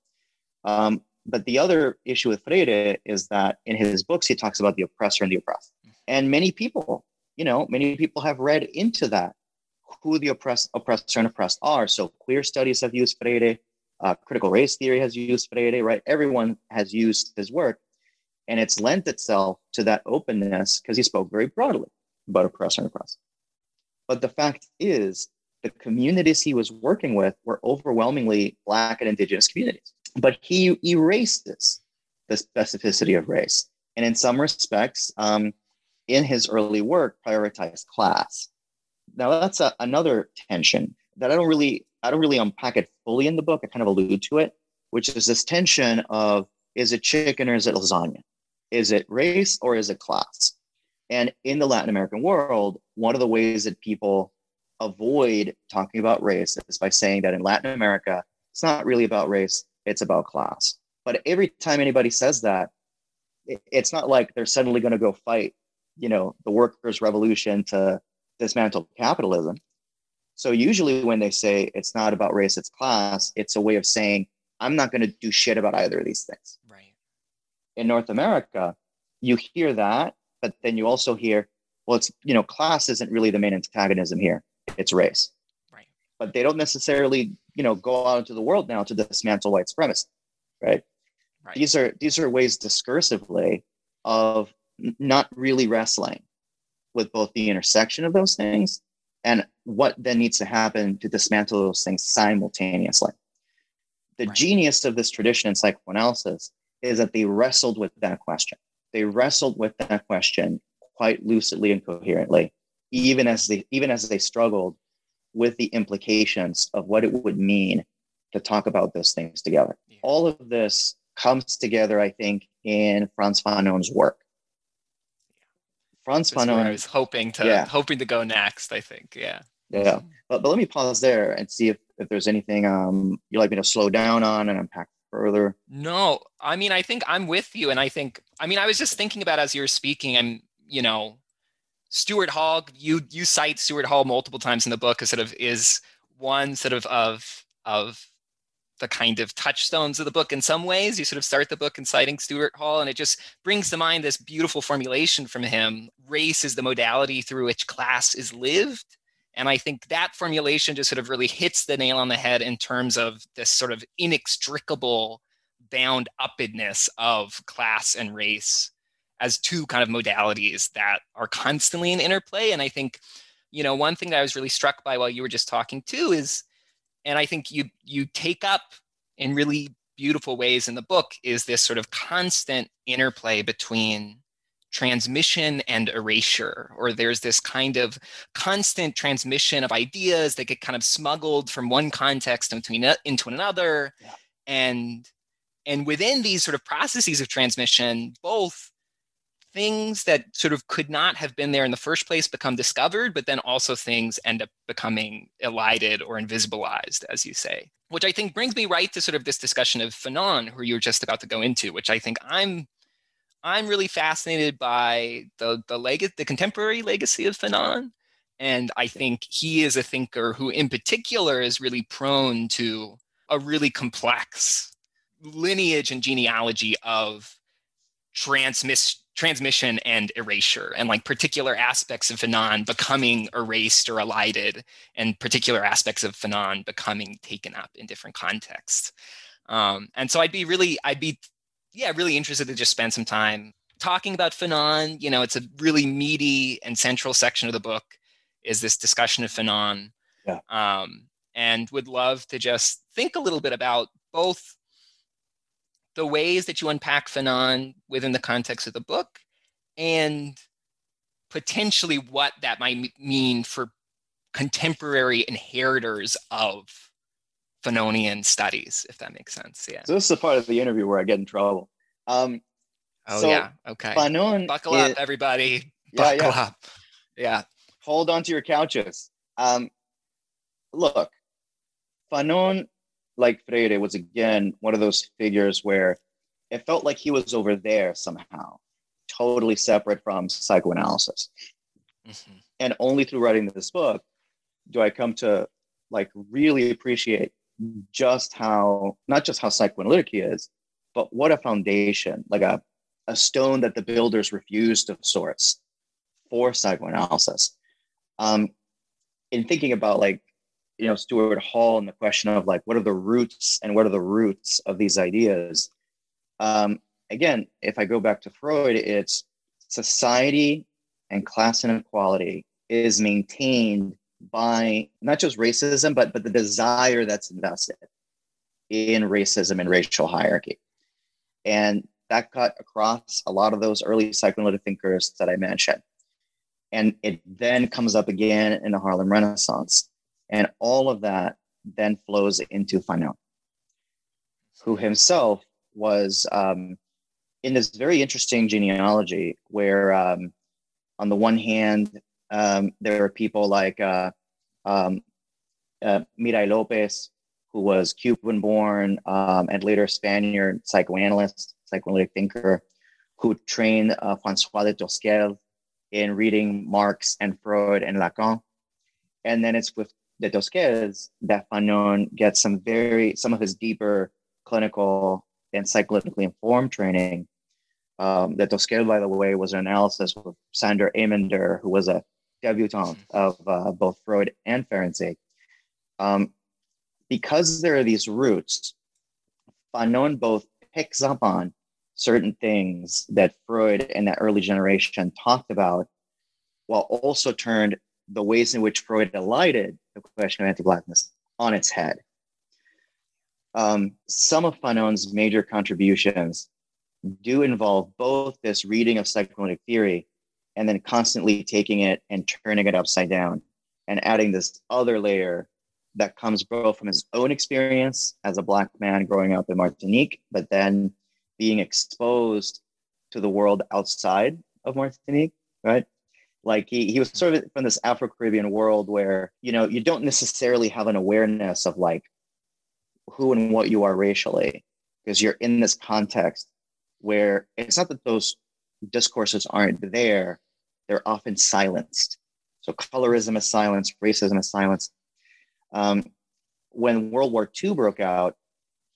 Um, but the other issue with Freire is that in his books, he talks about the oppressor and the oppressed. And many people, you know, many people have read into that, who the oppressed, oppressor and oppressed are. So queer studies have used Freire, uh, critical race theory has used Freire, right? Everyone has used his work, and it's lent itself to that openness because he spoke very broadly about oppressor and oppressed. But the fact is, the communities he was working with were overwhelmingly Black and Indigenous communities. But he erases the specificity of race. And in some respects, um, in his early work, prioritized class. Now that's a, another tension that I don't really, I don't really unpack it fully in the book. I kind of allude to it, which is this tension of, is it chicken or is it lasagna? Is it race or is it class? And in the Latin American world, one of the ways that people avoid talking about race is by saying that in Latin America, it's not really about race, it's about class. But every time anybody says that, it's not like they're suddenly going to go fight, you know, the workers' revolution to dismantle capitalism. So usually when they say it's not about race, it's class, it's a way of saying, I'm not going to do shit about either of these things. Right. In North America, you hear that, but then you also hear, well, it's, you know, class isn't really the main antagonism here. It's race. Right. But they don't necessarily, you know, go out into the world now to dismantle white supremacy. Right. Right. These are these are ways discursively of n- not really wrestling with both the intersection of those things and what then needs to happen to dismantle those things simultaneously. The right. genius of this tradition in psychoanalysis is that they wrestled with that question. They wrestled with that question quite lucidly and coherently, even as they even as they struggled with the implications of what it would mean to talk about those things together. Yeah. All of this comes together, I think, in Frantz Fanon's work. Frantz That's Fanon. where I was hoping to yeah. hoping to go next, I think. Yeah. Yeah. But, but let me pause there and see if, if there's anything um, you'd like me to slow down on and unpack further. No, I mean, I think I'm with you. And I think, I mean, I was just thinking about as you were speaking, I'm, you know, Stuart Hall, you you cite Stuart Hall multiple times in the book as sort of is one sort of of of the kind of touchstones of the book in some ways. You sort of start the book inciting Stuart Hall, and it just brings to mind this beautiful formulation from him. Race is the modality through which class is lived. And I think that formulation just sort of really hits the nail on the head in terms of this sort of inextricable bound upness of class and race as two kind of modalities that are constantly in interplay. And I think, you know, one thing that I was really struck by while you were just talking too is, and I think you you take up in really beautiful ways in the book, is this sort of constant interplay between transmission and erasure, or there's this kind of constant transmission of ideas that get kind of smuggled from one context into, into another. Yeah. And, and within these sort of processes of transmission, both things that sort of could not have been there in the first place become discovered, but then also things end up becoming elided or invisibilized, as you say, which I think brings me right to sort of this discussion of Fanon, who you were just about to go into, which I think I'm I'm really fascinated by the the leg- the contemporary legacy of Fanon. And I think he is a thinker who in particular is really prone to a really complex lineage and genealogy of transmiss- transmission and erasure, and like particular aspects of Fanon becoming erased or elided, and particular aspects of Fanon becoming taken up in different contexts. Um, and so I'd be really, I'd be yeah, really interested to just spend some time talking about Fanon. You know, it's a really meaty and central section of the book is this discussion of Fanon. Yeah. Um, and would love to just think a little bit about both the ways that you unpack Fanon within the context of the book and potentially what that might mean for contemporary inheritors of Fanonian studies, if that makes sense. Yeah. So this is the part of the interview where I get in trouble. Um, oh so yeah. Okay. Fanon Buckle is, up, everybody. Yeah, Buckle yeah. up. Yeah. Hold on to your couches. Um, look, Fanon, like Freire, was again one of those figures where it felt like he was over there somehow, totally separate from psychoanalysis. Mm-hmm. And only through writing this book do I come to like really appreciate just how, not just how psychoanalytic he is, but what a foundation, like a, a stone that the builders refused of sorts for psychoanalysis. Um, in thinking about like, you know, Stuart Hall and the question of like, what are the roots and what are the roots of these ideas? Um, again, if I go back to Freud, it's society and class inequality is maintained by not just racism, but, but the desire that's invested in racism and racial hierarchy. And that cut across a lot of those early psychoanalytic thinkers that I mentioned. And it then comes up again in the Harlem Renaissance. And all of that then flows into Fanon, who himself was um, in this very interesting genealogy where um, on the one hand, um, there are people like uh, um, uh, Mirai Lopez, who was Cuban-born um, and later Spaniard psychoanalyst, psychoanalytic thinker, who trained uh, François de Tosquelles in reading Marx and Freud and Lacan. And then it's with de Tosquelles that Fanon gets some very, some of his deeper clinical and psychoanalytically informed training. Um, de Tosquelles, by the way, was an analysis with Sander Emander, who was a debutante of uh, both Freud and Ferenczi. Um, because there are these roots, Fanon both picks up on certain things that Freud and that early generation talked about, while also turned the ways in which Freud elided the question of anti-Blackness on its head. Um, some of Fanon's major contributions do involve both this reading of psychoanalytic theory and then constantly taking it and turning it upside down and adding this other layer that comes both from his own experience as a Black man growing up in Martinique, but then being exposed to the world outside of Martinique, right? Like he, he was sort of from this Afro-Caribbean world where, you know, you don't necessarily have an awareness of like who and what you are racially, because you're in this context where it's not that those discourses aren't there, they're often silenced. So colorism is silenced, racism is silenced. Um, when World War Two broke out,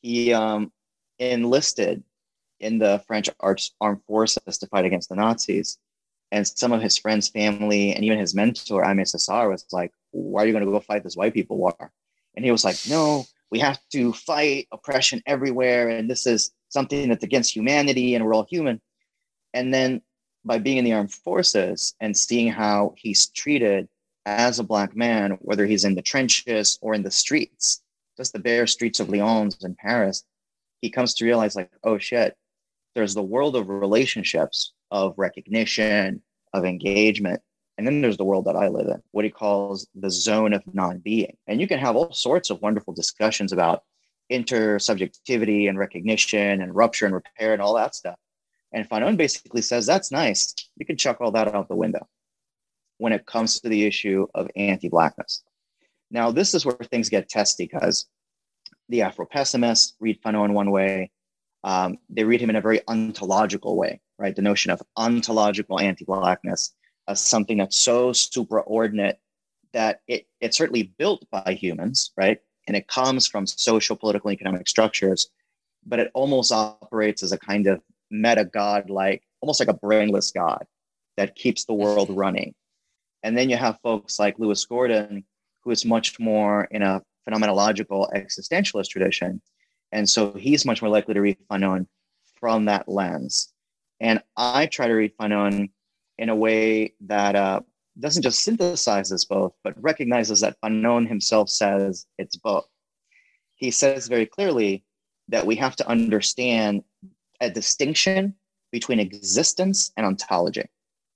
he um, enlisted in the French armed forces to fight against the Nazis. And some of his friends, family, and even his mentor, Aimé Césaire, was like, why are you going to go fight this white people war? And he was like, no, we have to fight oppression everywhere. And this is something that's against humanity and we're all human. And then by being in the armed forces and seeing how he's treated as a Black man, whether he's in the trenches or in the streets, just the bare streets of Lyons in Paris, he comes to realize like, oh shit, there's the world of relationships, of recognition, of engagement. And then there's the world that I live in, what he calls the zone of non-being. And you can have all sorts of wonderful discussions about intersubjectivity and recognition and rupture and repair and all that stuff. And Fanon basically says, that's nice. You can chuck all that out the window when it comes to the issue of anti-Blackness. Now, this is where things get testy because the Afro-pessimists read Fanon one way. Um, they read him in a very ontological way, right? The notion of ontological anti-Blackness as something that's so supraordinate that it, it's certainly built by humans, right? And it comes from social, political, and economic structures, but it almost operates as a kind of meta God, like almost like a brainless God that keeps the world running. And then you have folks like Lewis Gordon, who is much more in a phenomenological existentialist tradition. And so he's much more likely to read Fanon from that lens. And I try to read Fanon in a way that uh, doesn't just synthesize this both, but recognizes that Fanon himself says it's both. He says very clearly that we have to understand a distinction between existence and ontology.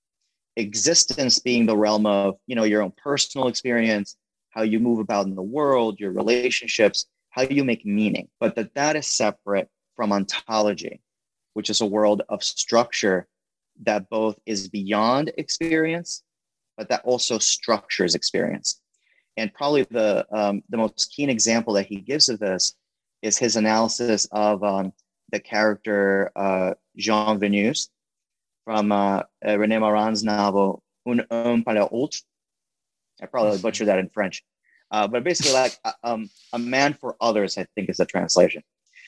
Existence being the realm of, you know, your own personal experience, how you move about in the world, your relationships, how you make meaning, but that that is separate from ontology, which is a world of structure that both is beyond experience, but that also structures experience. And probably the um, the most keen example that he gives of this is his analysis of um, the character uh, Jean Venus from uh, uh, René Maran's novel Un homme par la haute. I probably butchered that in French, uh, but basically like uh, um, a man for others, I think is the translation.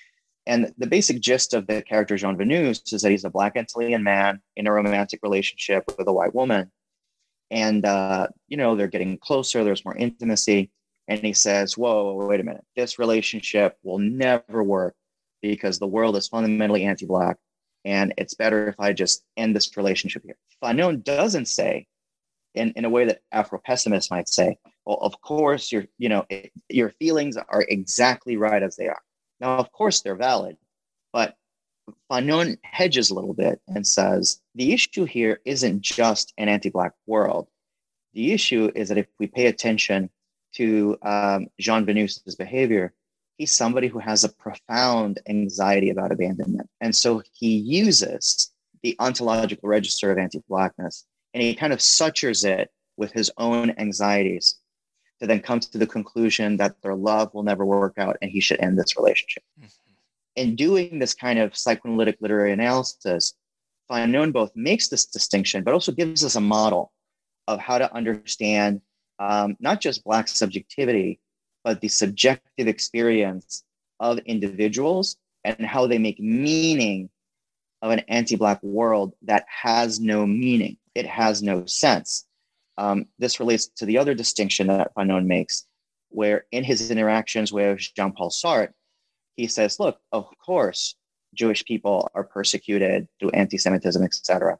And the basic gist of the character Jean Venus is that he's a Black Antillean man in a romantic relationship with a white woman. And, uh, you know, they're getting closer, there's more intimacy. And he says, whoa, wait a minute, this relationship will never work because the world is fundamentally anti-Black. And it's better if I just end this relationship here. Fanon doesn't say, in, in a way that Afro-pessimists might say, well, of course, your, you know, your feelings are exactly right as they are. Now, of course, they're valid, but Fanon hedges a little bit and says, the issue here isn't just an anti-Black world. The issue is that if we pay attention to um, Jean Venus's behavior, he's somebody who has a profound anxiety about abandonment. And so he uses the ontological register of anti-Blackness and he kind of sutures it with his own anxieties to then come to the conclusion that their love will never work out and he should end this relationship. Mm-hmm. In doing this kind of psychoanalytic literary analysis, Fanon both makes this distinction, but also gives us a model of how to understand um, not just Black subjectivity, but the subjective experience of individuals and how they make meaning of an anti-Black world that has no meaning. It has no sense. Um, this relates to the other distinction that Fanon makes, where in his interactions with Jean-Paul Sartre, he says, look, of course, Jewish people are persecuted through anti-Semitism, et cetera.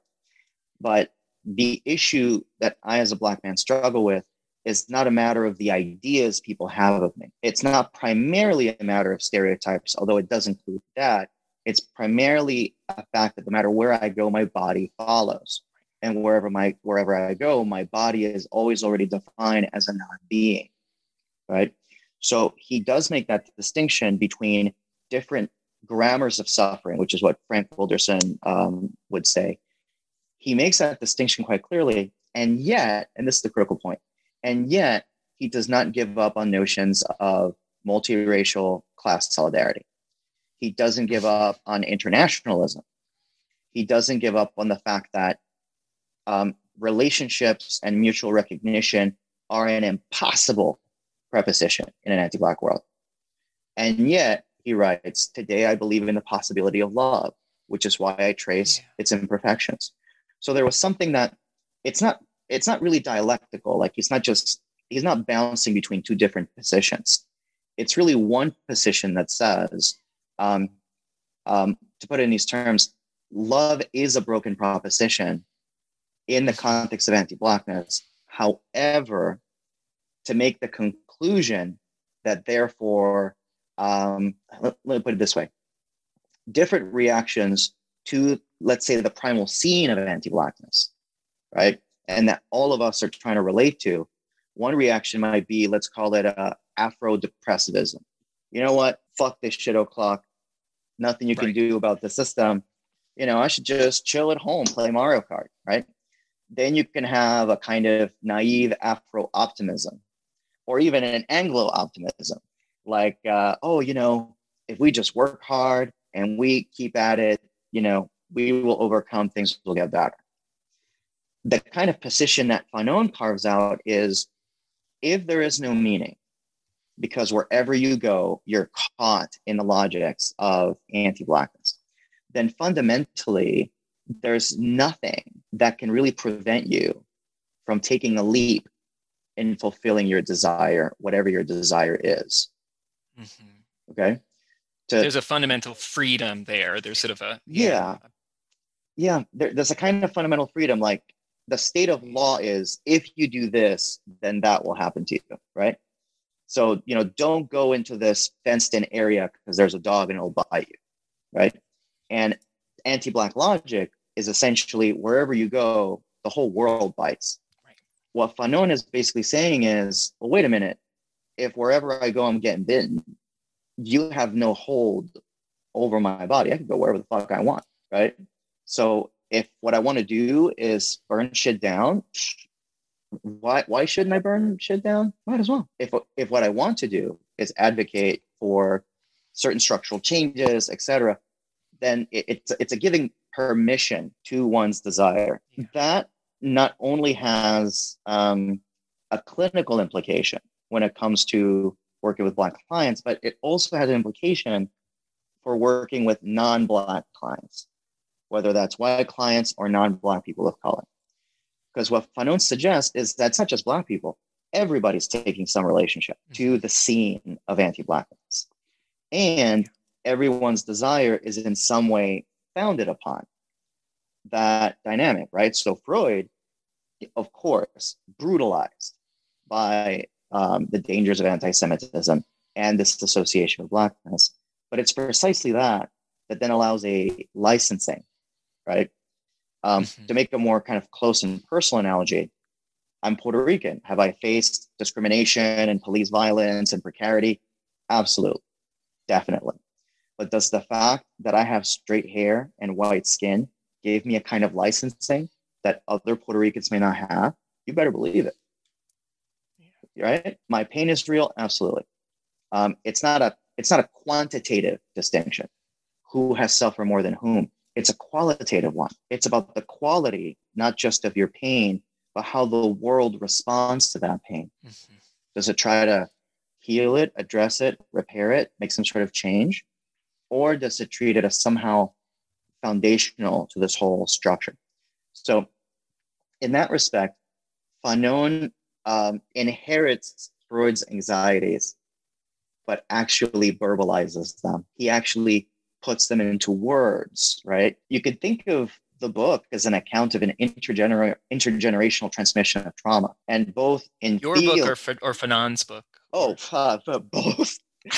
But the issue that I, as a Black man, struggle with is not a matter of the ideas people have of me. It's not primarily a matter of stereotypes, although it does include that. It's primarily a fact that no matter where I go, my body follows. And wherever my wherever I go, my body is always already defined as a non-being, right? So he does make that distinction between different grammars of suffering, which is what Frank Wilderson um, would say. He makes that distinction quite clearly, and yet, and this is the critical point, and yet he does not give up on notions of multiracial class solidarity. He doesn't give up on internationalism. He doesn't give up on the fact that um, relationships and mutual recognition are an impossible preposition in an anti-Black world. And yet he writes, "Today I believe in the possibility of love, which is why I trace Yeah. its imperfections." So there was something that it's not it's not really dialectical. Like he's not just he's not bouncing between two different positions. It's really one position that says, um, um, to put it in these terms, love is a broken proposition in the context of anti-Blackness. However, to make the conclusion that therefore, um, let, let me put it this way, different reactions to, let's say, the primal scene of anti-Blackness, right? And that all of us are trying to relate to. One reaction might be, let's call it a Afro-depressivism. You know what? Fuck this shit o'clock. Nothing you can Right. do about the system. You know, I should just chill at home, play Mario Kart, right? Then you can have a kind of naive Afro-optimism, or even an Anglo-optimism. Like, uh, oh, you know, if we just work hard and we keep at it, you know, we will overcome, things will get better. The kind of position that Fanon carves out is, if there is no meaning, because wherever you go, you're caught in the logics of anti-Blackness, then fundamentally, there's nothing that can really prevent you from taking a leap in fulfilling your desire, whatever your desire is. Mm-hmm. Okay? To, There's a fundamental freedom there. There's sort of a... Yeah. Yeah, yeah there, there's a kind of fundamental freedom. Like, the state of law is, if you do this, then that will happen to you, right? So, you know, don't go into this fenced in area because there's a dog and it'll bite you, right? And anti-Black logic is essentially, wherever you go, the whole world bites. Right. What Fanon is basically saying is, well, wait a minute. If wherever I go, I'm getting bitten, you have no hold over my body. I can go wherever the fuck I want, right? So if what I want to do is burn shit down, why why shouldn't I burn shit down? Might as well. If if what I want to do is advocate for certain structural changes, et cetera, then it, it's it's a giving permission to one's desire. Yeah. That not only has um, a clinical implication when it comes to working with Black clients, but it also has an implication for working with non-Black clients, whether that's white clients or non-Black people of color. Because what Fanon suggests is that it's not just Black people. Everybody's taking some relationship to the scene of anti-Blackness. And everyone's desire is in some way founded upon that dynamic, right? So Freud, of course, brutalized by um, the dangers of anti-Semitism and this dissociation of Blackness. But it's precisely that that then allows a licensing, right? Um, mm-hmm. To make a more kind of close and personal analogy, I'm Puerto Rican. Have I faced discrimination and police violence and precarity? Absolutely, definitely. But does the fact that I have straight hair and white skin give me a kind of licensing that other Puerto Ricans may not have? You better believe it. Yeah. Right? My pain is real. Absolutely. Um, it's not a it's not a quantitative distinction. Who has suffered more than whom? It's a qualitative one. It's about the quality, not just of your pain, but how the world responds to that pain. Mm-hmm. Does it try to heal it, address it, repair it, make some sort of change? Or does it treat it as somehow foundational to this whole structure? So in that respect, Fanon um, inherits Freud's anxieties, but actually verbalizes them. He actually puts them into words, right? You could think of the book as an account of an intergener- intergenerational transmission of trauma. And both in Your field- book or, F- or Fanon's book? Oh, uh, both.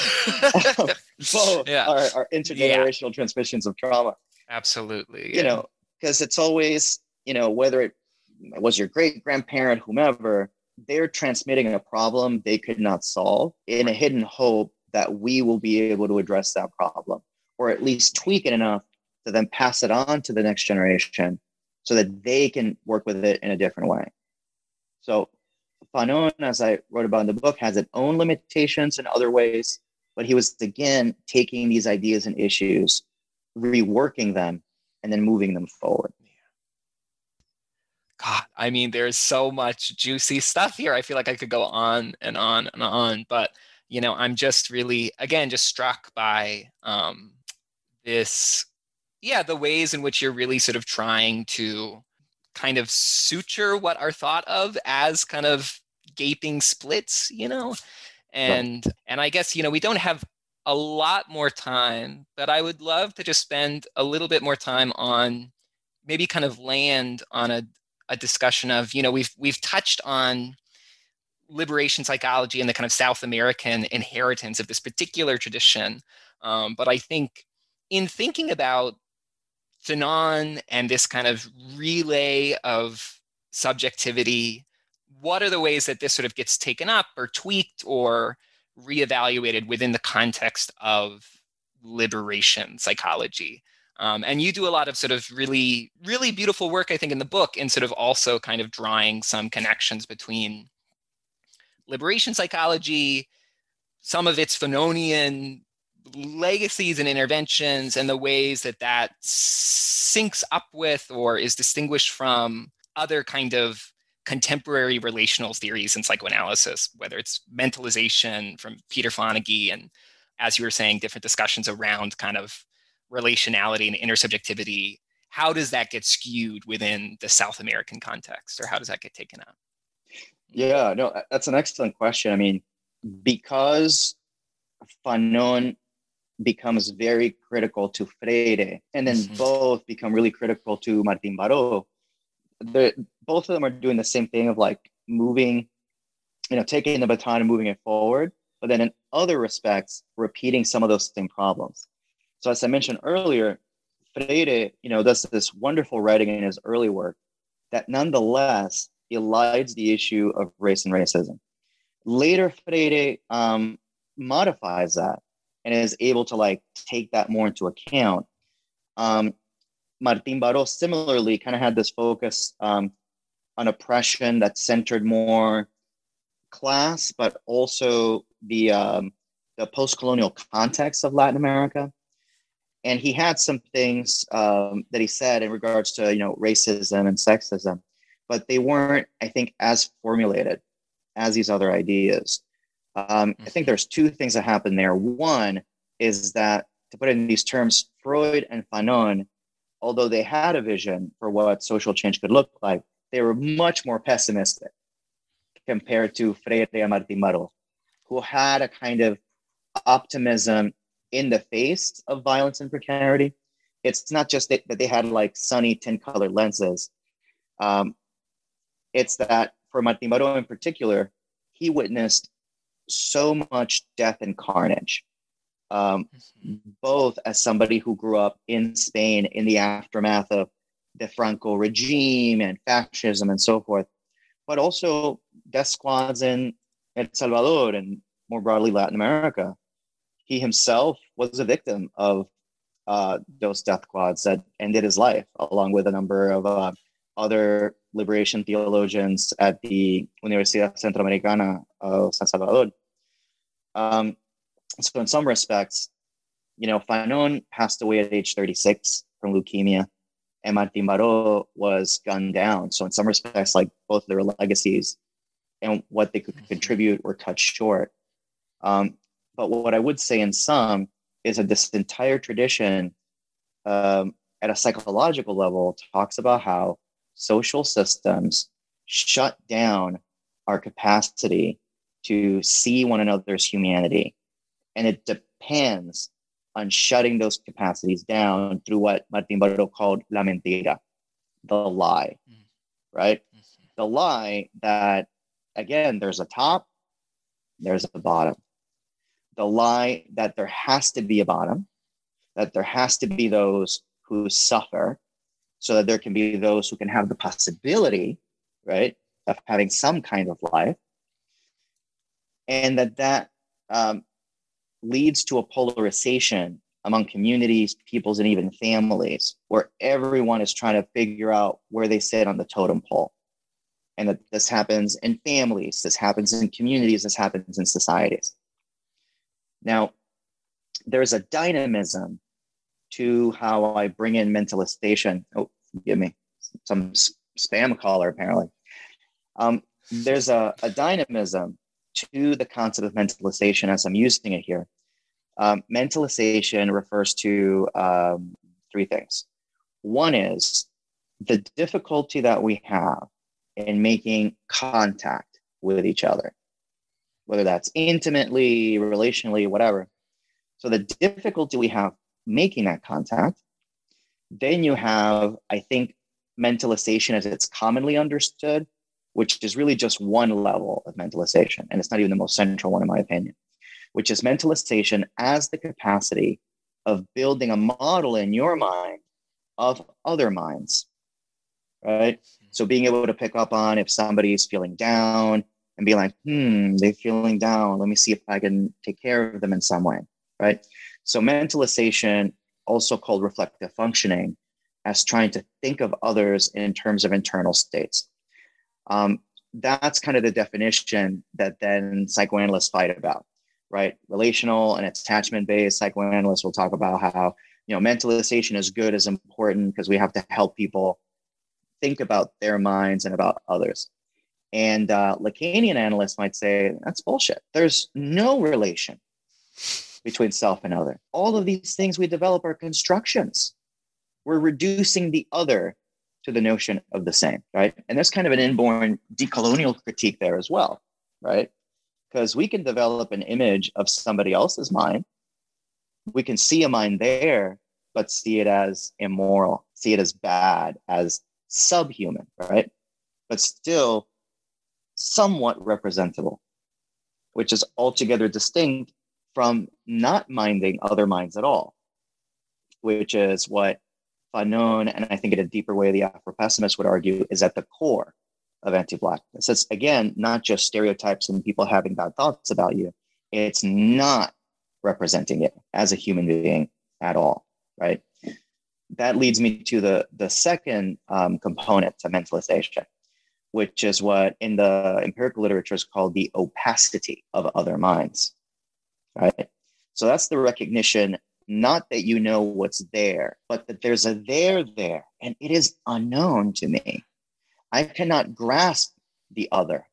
both yeah. are, are intergenerational yeah. transmissions of trauma. Absolutely. Yeah. You know, because it's always, you know, whether it was your great-grandparent, whomever, they're transmitting a problem they could not solve in a hidden hope that we will be able to address that problem, or at least tweak it enough to then pass it on to the next generation so that they can work with it in a different way. So Fanon, as I wrote about in the book, has its own limitations in other ways, but he was, again, taking these ideas and issues, reworking them, and then moving them forward. God, I mean, there's so much juicy stuff here. I feel like I could go on and on and on, but you know, I'm just really, again, just struck by um, this, yeah, the ways in which you're really sort of trying to kind of suture what are thought of as kind of gaping splits, you know? And right. and I guess, you know, we don't have a lot more time, but I would love to just spend a little bit more time on maybe kind of land on a, a discussion of, you know, we've we've touched on liberation psychology and the kind of South American inheritance of this particular tradition. Um, but I think in thinking about Fanon and this kind of relay of subjectivity, what are the ways that this sort of gets taken up or tweaked or reevaluated within the context of liberation psychology? Um, and you do a lot of sort of really, really beautiful work, I think, in the book, in sort of also kind of drawing some connections between liberation psychology, some of its Fanonian legacies and interventions, and the ways that that syncs up with or is distinguished from other kind of contemporary relational theories in psychoanalysis, whether it's mentalization from Peter Fonagy, and as you were saying, different discussions around kind of relationality and intersubjectivity. How does that get skewed within the South American context, or how does that get taken up? Yeah, no, that's an excellent question. I mean, because Fanon becomes very critical to Freire, and then mm-hmm. both become really critical to Martín Baró, the, both of them are doing the same thing of like moving, you know, taking the baton and moving it forward, but then in other respects, repeating some of those same problems. So as I mentioned earlier, Freire, you know, does this wonderful writing in his early work that nonetheless elides the issue of race and racism. Later, Freire um, modifies that and is able to like take that more into account. Um, Martín Baró similarly kind of had this focus um, on oppression that centered more class, but also the um, the post-colonial context of Latin America. And he had some things um, that he said in regards to, you know, racism and sexism, but they weren't, I think, as formulated as these other ideas. Um, I think there's two things that happen there. One is that, to put it in these terms, Freud and Fanon, although they had a vision for what social change could look like, they were much more pessimistic compared to Freire and Martín Baró, who had a kind of optimism in the face of violence and precarity. It's not just that, that they had like sunny tin-colored lenses. Um, it's that for Martín Baró in particular, he witnessed so much death and carnage, um, both as somebody who grew up in Spain in the aftermath of the Franco regime and fascism and so forth, but also death squads in El Salvador and more broadly Latin America. He himself was a victim of uh, those death squads that ended his life, along with a number of uh, other liberation theologians at the Universidad Centroamericana of San Salvador. Um, so in some respects, you know, Fanon passed away at age thirty-six from leukemia, and Martín Baró was gunned down. So in some respects, like both their legacies and what they could contribute were cut short. Um, but what I would say in some is that this entire tradition um, at a psychological level talks about how social systems shut down our capacity to see one another's humanity. And it depends on shutting those capacities down through what Martín Baró called la mentira, the lie, mm. right? Mm-hmm. The lie that, again, there's a top, there's a bottom. The lie that there has to be a bottom, that there has to be those who suffer so that there can be those who can have the possibility, right, of having some kind of life. And that that um, leads to a polarization among communities, peoples, and even families, where everyone is trying to figure out where they sit on the totem pole. And that this happens in families, this happens in communities, this happens in societies. Now, there's a dynamism to how I bring in mentalization. Oh, forgive me, some spam caller apparently. Um, there's a, a dynamism to the concept of mentalization as I'm using it here, um, mentalization refers to um, three things. One is the difficulty that we have in making contact with each other, whether that's intimately, relationally, whatever. So the difficulty we have making that contact. Then you have, I think, mentalization as it's commonly understood, which is really just one level of mentalization. And it's not even the most central one, in my opinion, which is mentalization as the capacity of building a model in your mind of other minds, right? So being able to pick up on if somebody's feeling down and be like, hmm, they're feeling down. Let me see if I can take care of them in some way, right? So mentalization, also called reflective functioning, as trying to think of others in terms of internal states. Um, that's kind of the definition that then psychoanalysts fight about, right? Relational and attachment-based psychoanalysts will talk about how, you know, mentalization is good, is important, because we have to help people think about their minds and about others. And uh, Lacanian analysts might say, that's bullshit. There's no relation between self and other. All of these things we develop are constructions. We're reducing the other to the notion of the same, right? And there's kind of an inborn decolonial critique there as well, right? Because we can develop an image of somebody else's mind. We can see a mind there, but see it as immoral, see it as bad, as subhuman, right? But still somewhat representable, which is altogether distinct from not minding other minds at all, which is what Fanon, and I think in a deeper way, the Afro-pessimists would argue, is at the core of anti-Blackness. It's, again, not just stereotypes and people having bad thoughts about you. It's not representing it as a human being at all, right? That leads me to the, the second um, component to mentalization, which is what in the empirical literature is called the opacity of other minds, right? So that's the recognition, not that you know what's there, but that there's a there there, and it is unknown to me. I cannot grasp the other.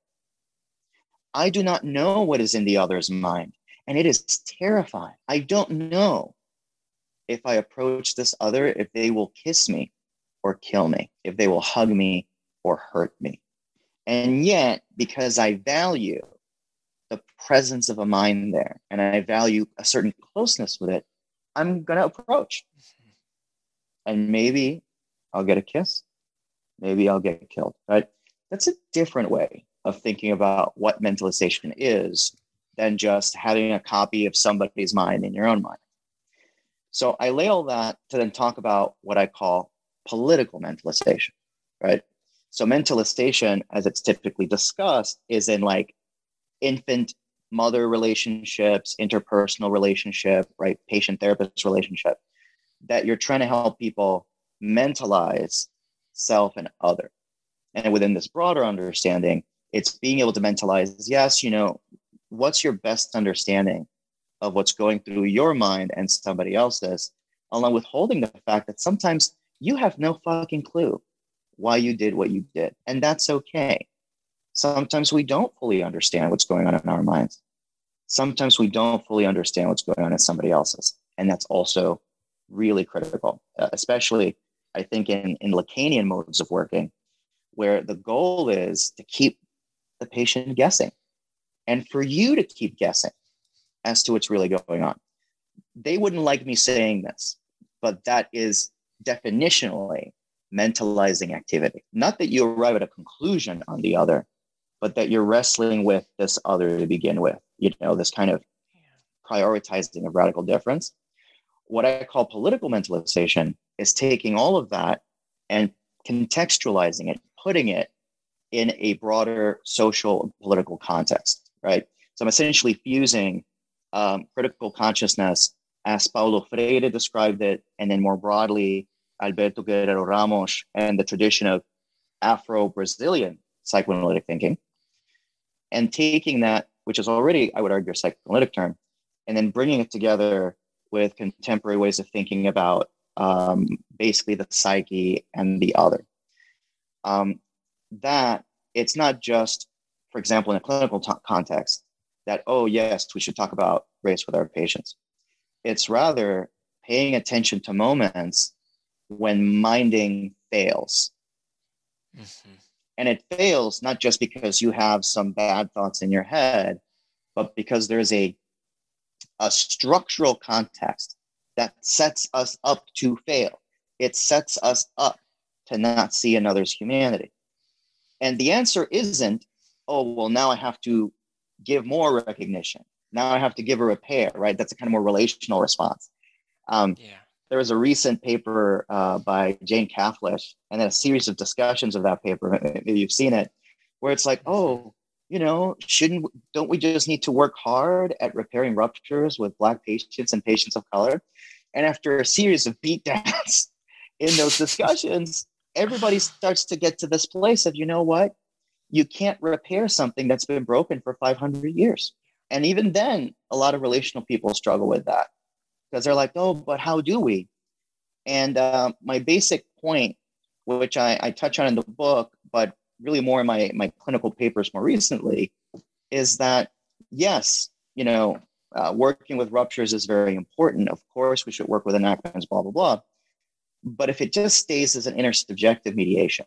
I do not know what is in the other's mind, and it is terrifying. I don't know if I approach this other, if they will kiss me or kill me, if they will hug me or hurt me. And yet, because I value the presence of a mind there, and I value a certain closeness with it, I'm going to approach. And maybe I'll get a kiss. Maybe I'll get killed, right? That's a different way of thinking about what mentalization is than just having a copy of somebody's mind in your own mind. So I lay all that to then talk about what I call political mentalization, right? So mentalization, as it's typically discussed, is in like infant mother relationships, interpersonal relationship, right? Patient-therapist relationship, that you're trying to help people mentalize self and other. And within this broader understanding, it's being able to mentalize, yes, you know, what's your best understanding of what's going through your mind and somebody else's, along with holding the fact that sometimes you have no fucking clue why you did what you did. And that's okay. Sometimes we don't fully understand what's going on in our minds. Sometimes we don't fully understand what's going on in somebody else's. And that's also really critical, uh, especially, I think, in, in Lacanian modes of working, where the goal is to keep the patient guessing and for you to keep guessing as to what's really going on. They wouldn't like me saying this, but that is definitionally mentalizing activity. Not that you arrive at a conclusion on the other, but that you're wrestling with this other to begin with, you know, this kind of prioritizing of radical difference. What I call political mentalization is taking all of that and contextualizing it, putting it in a broader social and political context, right? So I'm essentially fusing um, critical consciousness as Paulo Freire described it, and then more broadly, Alberto Guerrero Ramos and the tradition of Afro-Brazilian psychoanalytic thinking, and taking that, which is already, I would argue, a psychoanalytic term, and then bringing it together with contemporary ways of thinking about um, basically the psyche and the other. Um, that it's not just, for example, in a clinical t- context, that, oh, yes, we should talk about race with our patients. It's rather paying attention to moments when minding fails. Mm-hmm. And it fails not just because you have some bad thoughts in your head, but because there's a, a structural context that sets us up to fail. It sets us up to not see another's humanity. And the answer isn't, oh, well, now I have to give more recognition. Now I have to give a repair, right? That's a kind of more relational response. Um, yeah. There was a recent paper uh, by Jane Cathlish, and then a series of discussions of that paper, maybe you've seen it, where it's like, oh, you know, shouldn't, don't we just need to work hard at repairing ruptures with Black patients and patients of color? And after a series of beatdowns in those discussions, everybody starts to get to this place of, you know what? You can't repair something that's been broken for five hundred years. And even then, a lot of relational people struggle with that because they're like, oh, but how do we? And uh, my basic point, which I, I touch on in the book, but really more in my, my clinical papers more recently, is that, yes, you know, uh, working with ruptures is very important. Of course, we should work with enactments, blah, blah, blah. But if it just stays as an intersubjective mediation,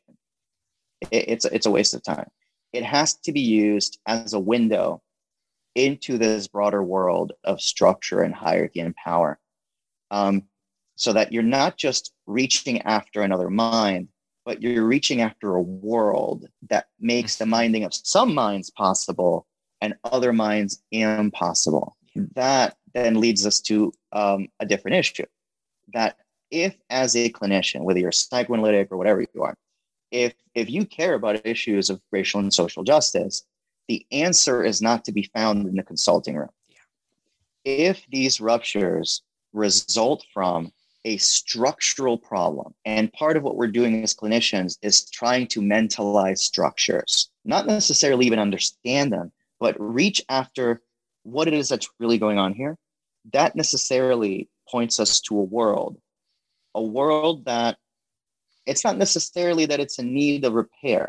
it, it's, it's a waste of time. It has to be used as a window into this broader world of structure and hierarchy and power, um, so that you're not just reaching after another mind, but you're reaching after a world that makes the minding of some minds possible and other minds impossible. That then leads us to um, a different issue, that if as a clinician, whether you're psychoanalytic or whatever you are, if if you care about issues of racial and social justice, the answer is not to be found in the consulting room. Yeah. If these ruptures result from a structural problem, and part of what we're doing as clinicians is trying to mentalize structures, not necessarily even understand them, but reach after what it is that's really going on here, that necessarily points us to a world, a world that it's not necessarily that it's in need of repair.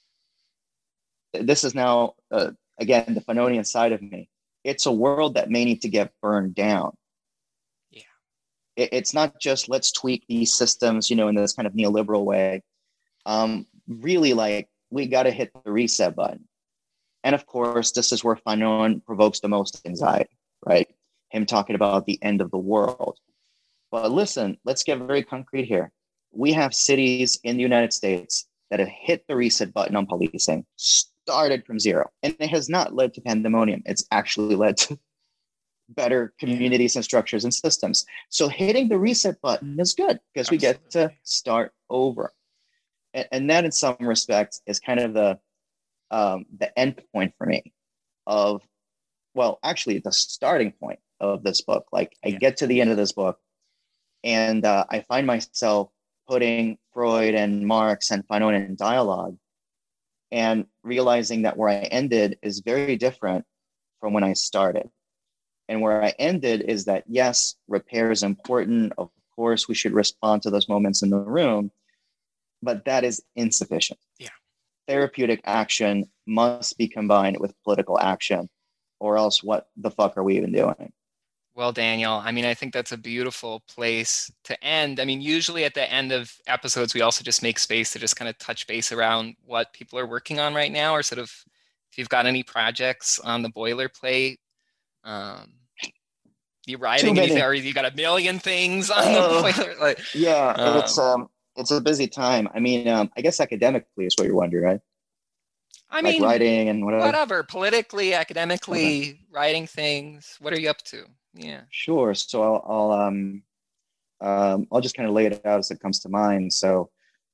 This is now, uh, again, the Fanonian side of me. It's a world that may need to get burned down. Yeah, it, it's not just let's tweak these systems, you know, in this kind of neoliberal way. Um, really, like, we got to hit the reset button. And of course, this is where Fanon provokes the most anxiety, right? Him talking about the end of the world. But listen, let's get very concrete here. We have cities in the United States that have hit the reset button on policing, started from zero. And it has not led to pandemonium. It's actually led to better communities and structures and systems. So hitting the reset button is good because we get to start over. And, and that in some respects is kind of the um, the end point for me of, well, actually the starting point of this book. Like I get to the end of this book and uh, I find myself putting Freud and Marx and Fanon in dialogue and realizing that where I ended is very different from when I started. And where I ended is that, yes, repair is important. Of course, we should respond to those moments in the room, but that is insufficient. Yeah. Therapeutic action must be combined with political action, or else what the fuck are we even doing? Well, Daniel, I mean, I think that's a beautiful place to end. I mean, usually at the end of episodes, we also just make space to just kind of touch base around what people are working on right now, or sort of if you've got any projects on the boilerplate. Um, you writing anything, or you got a million things on uh, the boilerplate? Yeah, um, it's um, it's a busy time. I mean, um, I guess academically is what you're wondering, right? I like mean, writing and whatever. Whatever, politically, academically, okay. Writing things. What are you up to? Yeah. Sure. So I'll, I'll um, um, I'll just kind of lay it out as it comes to mind. So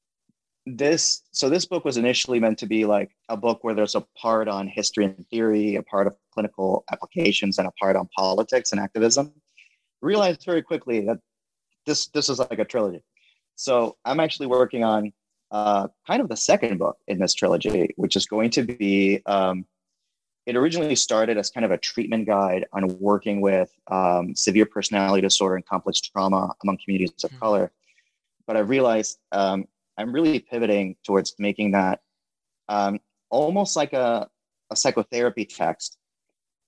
this, so this book was initially meant to be like a book where there's a part on history and theory, a part of clinical applications, and a part on politics and activism. Realized very quickly that this this is like a trilogy. So I'm actually working on uh, kind of the second book in this trilogy, which is going to be. Um, It originally started as kind of a treatment guide on working with um, severe personality disorder and complex trauma among communities of mm-hmm. color. But I realized um, I'm really pivoting towards making that um, almost like a, a psychotherapy text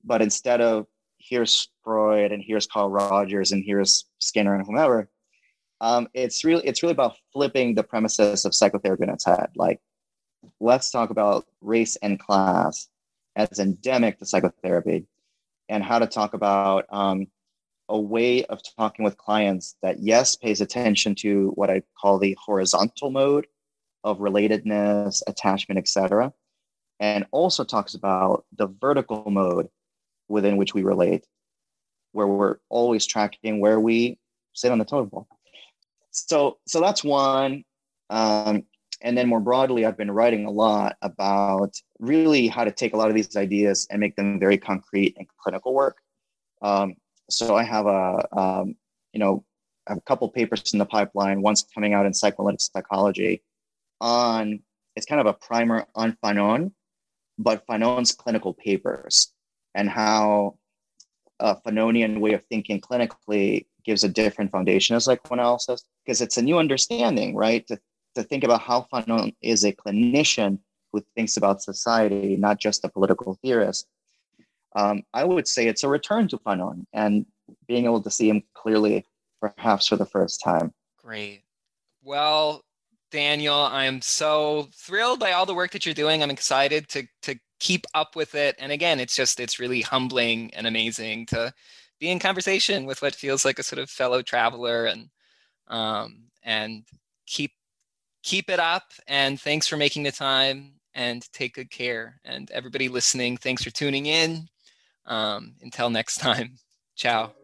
But instead of here's Freud and here's Carl Rogers and here's Skinner and whomever, um, it's really it's really about flipping the premises of psychotherapy on its head. Like, let's talk about race and class as endemic to psychotherapy, and how to talk about um, a way of talking with clients that, yes, pays attention to what I call the horizontal mode of relatedness, attachment, et cetera, and also talks about the vertical mode within which we relate, where we're always tracking where we sit on the totem pole. So, so that's one. Um, and then more broadly, I've been writing a lot about really how to take a lot of these ideas and make them very concrete and clinical work. Um, so I have a, um, you know, I have a couple papers in the pipeline. One's coming out in psychoanalytic psychology on, it's kind of a primer on Fanon, but Fanon's clinical papers and how a Fanonian way of thinking clinically gives a different foundation as psychoanalysis, because it's a new understanding, right? To, to think about how Fanon is a clinician who thinks about society, not just a political theorist. Um, I would say it's a return to Fanon and being able to see him clearly, perhaps for the first time. Great. Well, Daniel, I'm so thrilled by all the work that you're doing. I'm excited to to keep up with it. And again, it's just, it's really humbling and amazing to be in conversation with what feels like a sort of fellow traveler, and um, and keep keep it up. And thanks for making the time, and take good care. And everybody listening, thanks for tuning in. Um, until next time, ciao.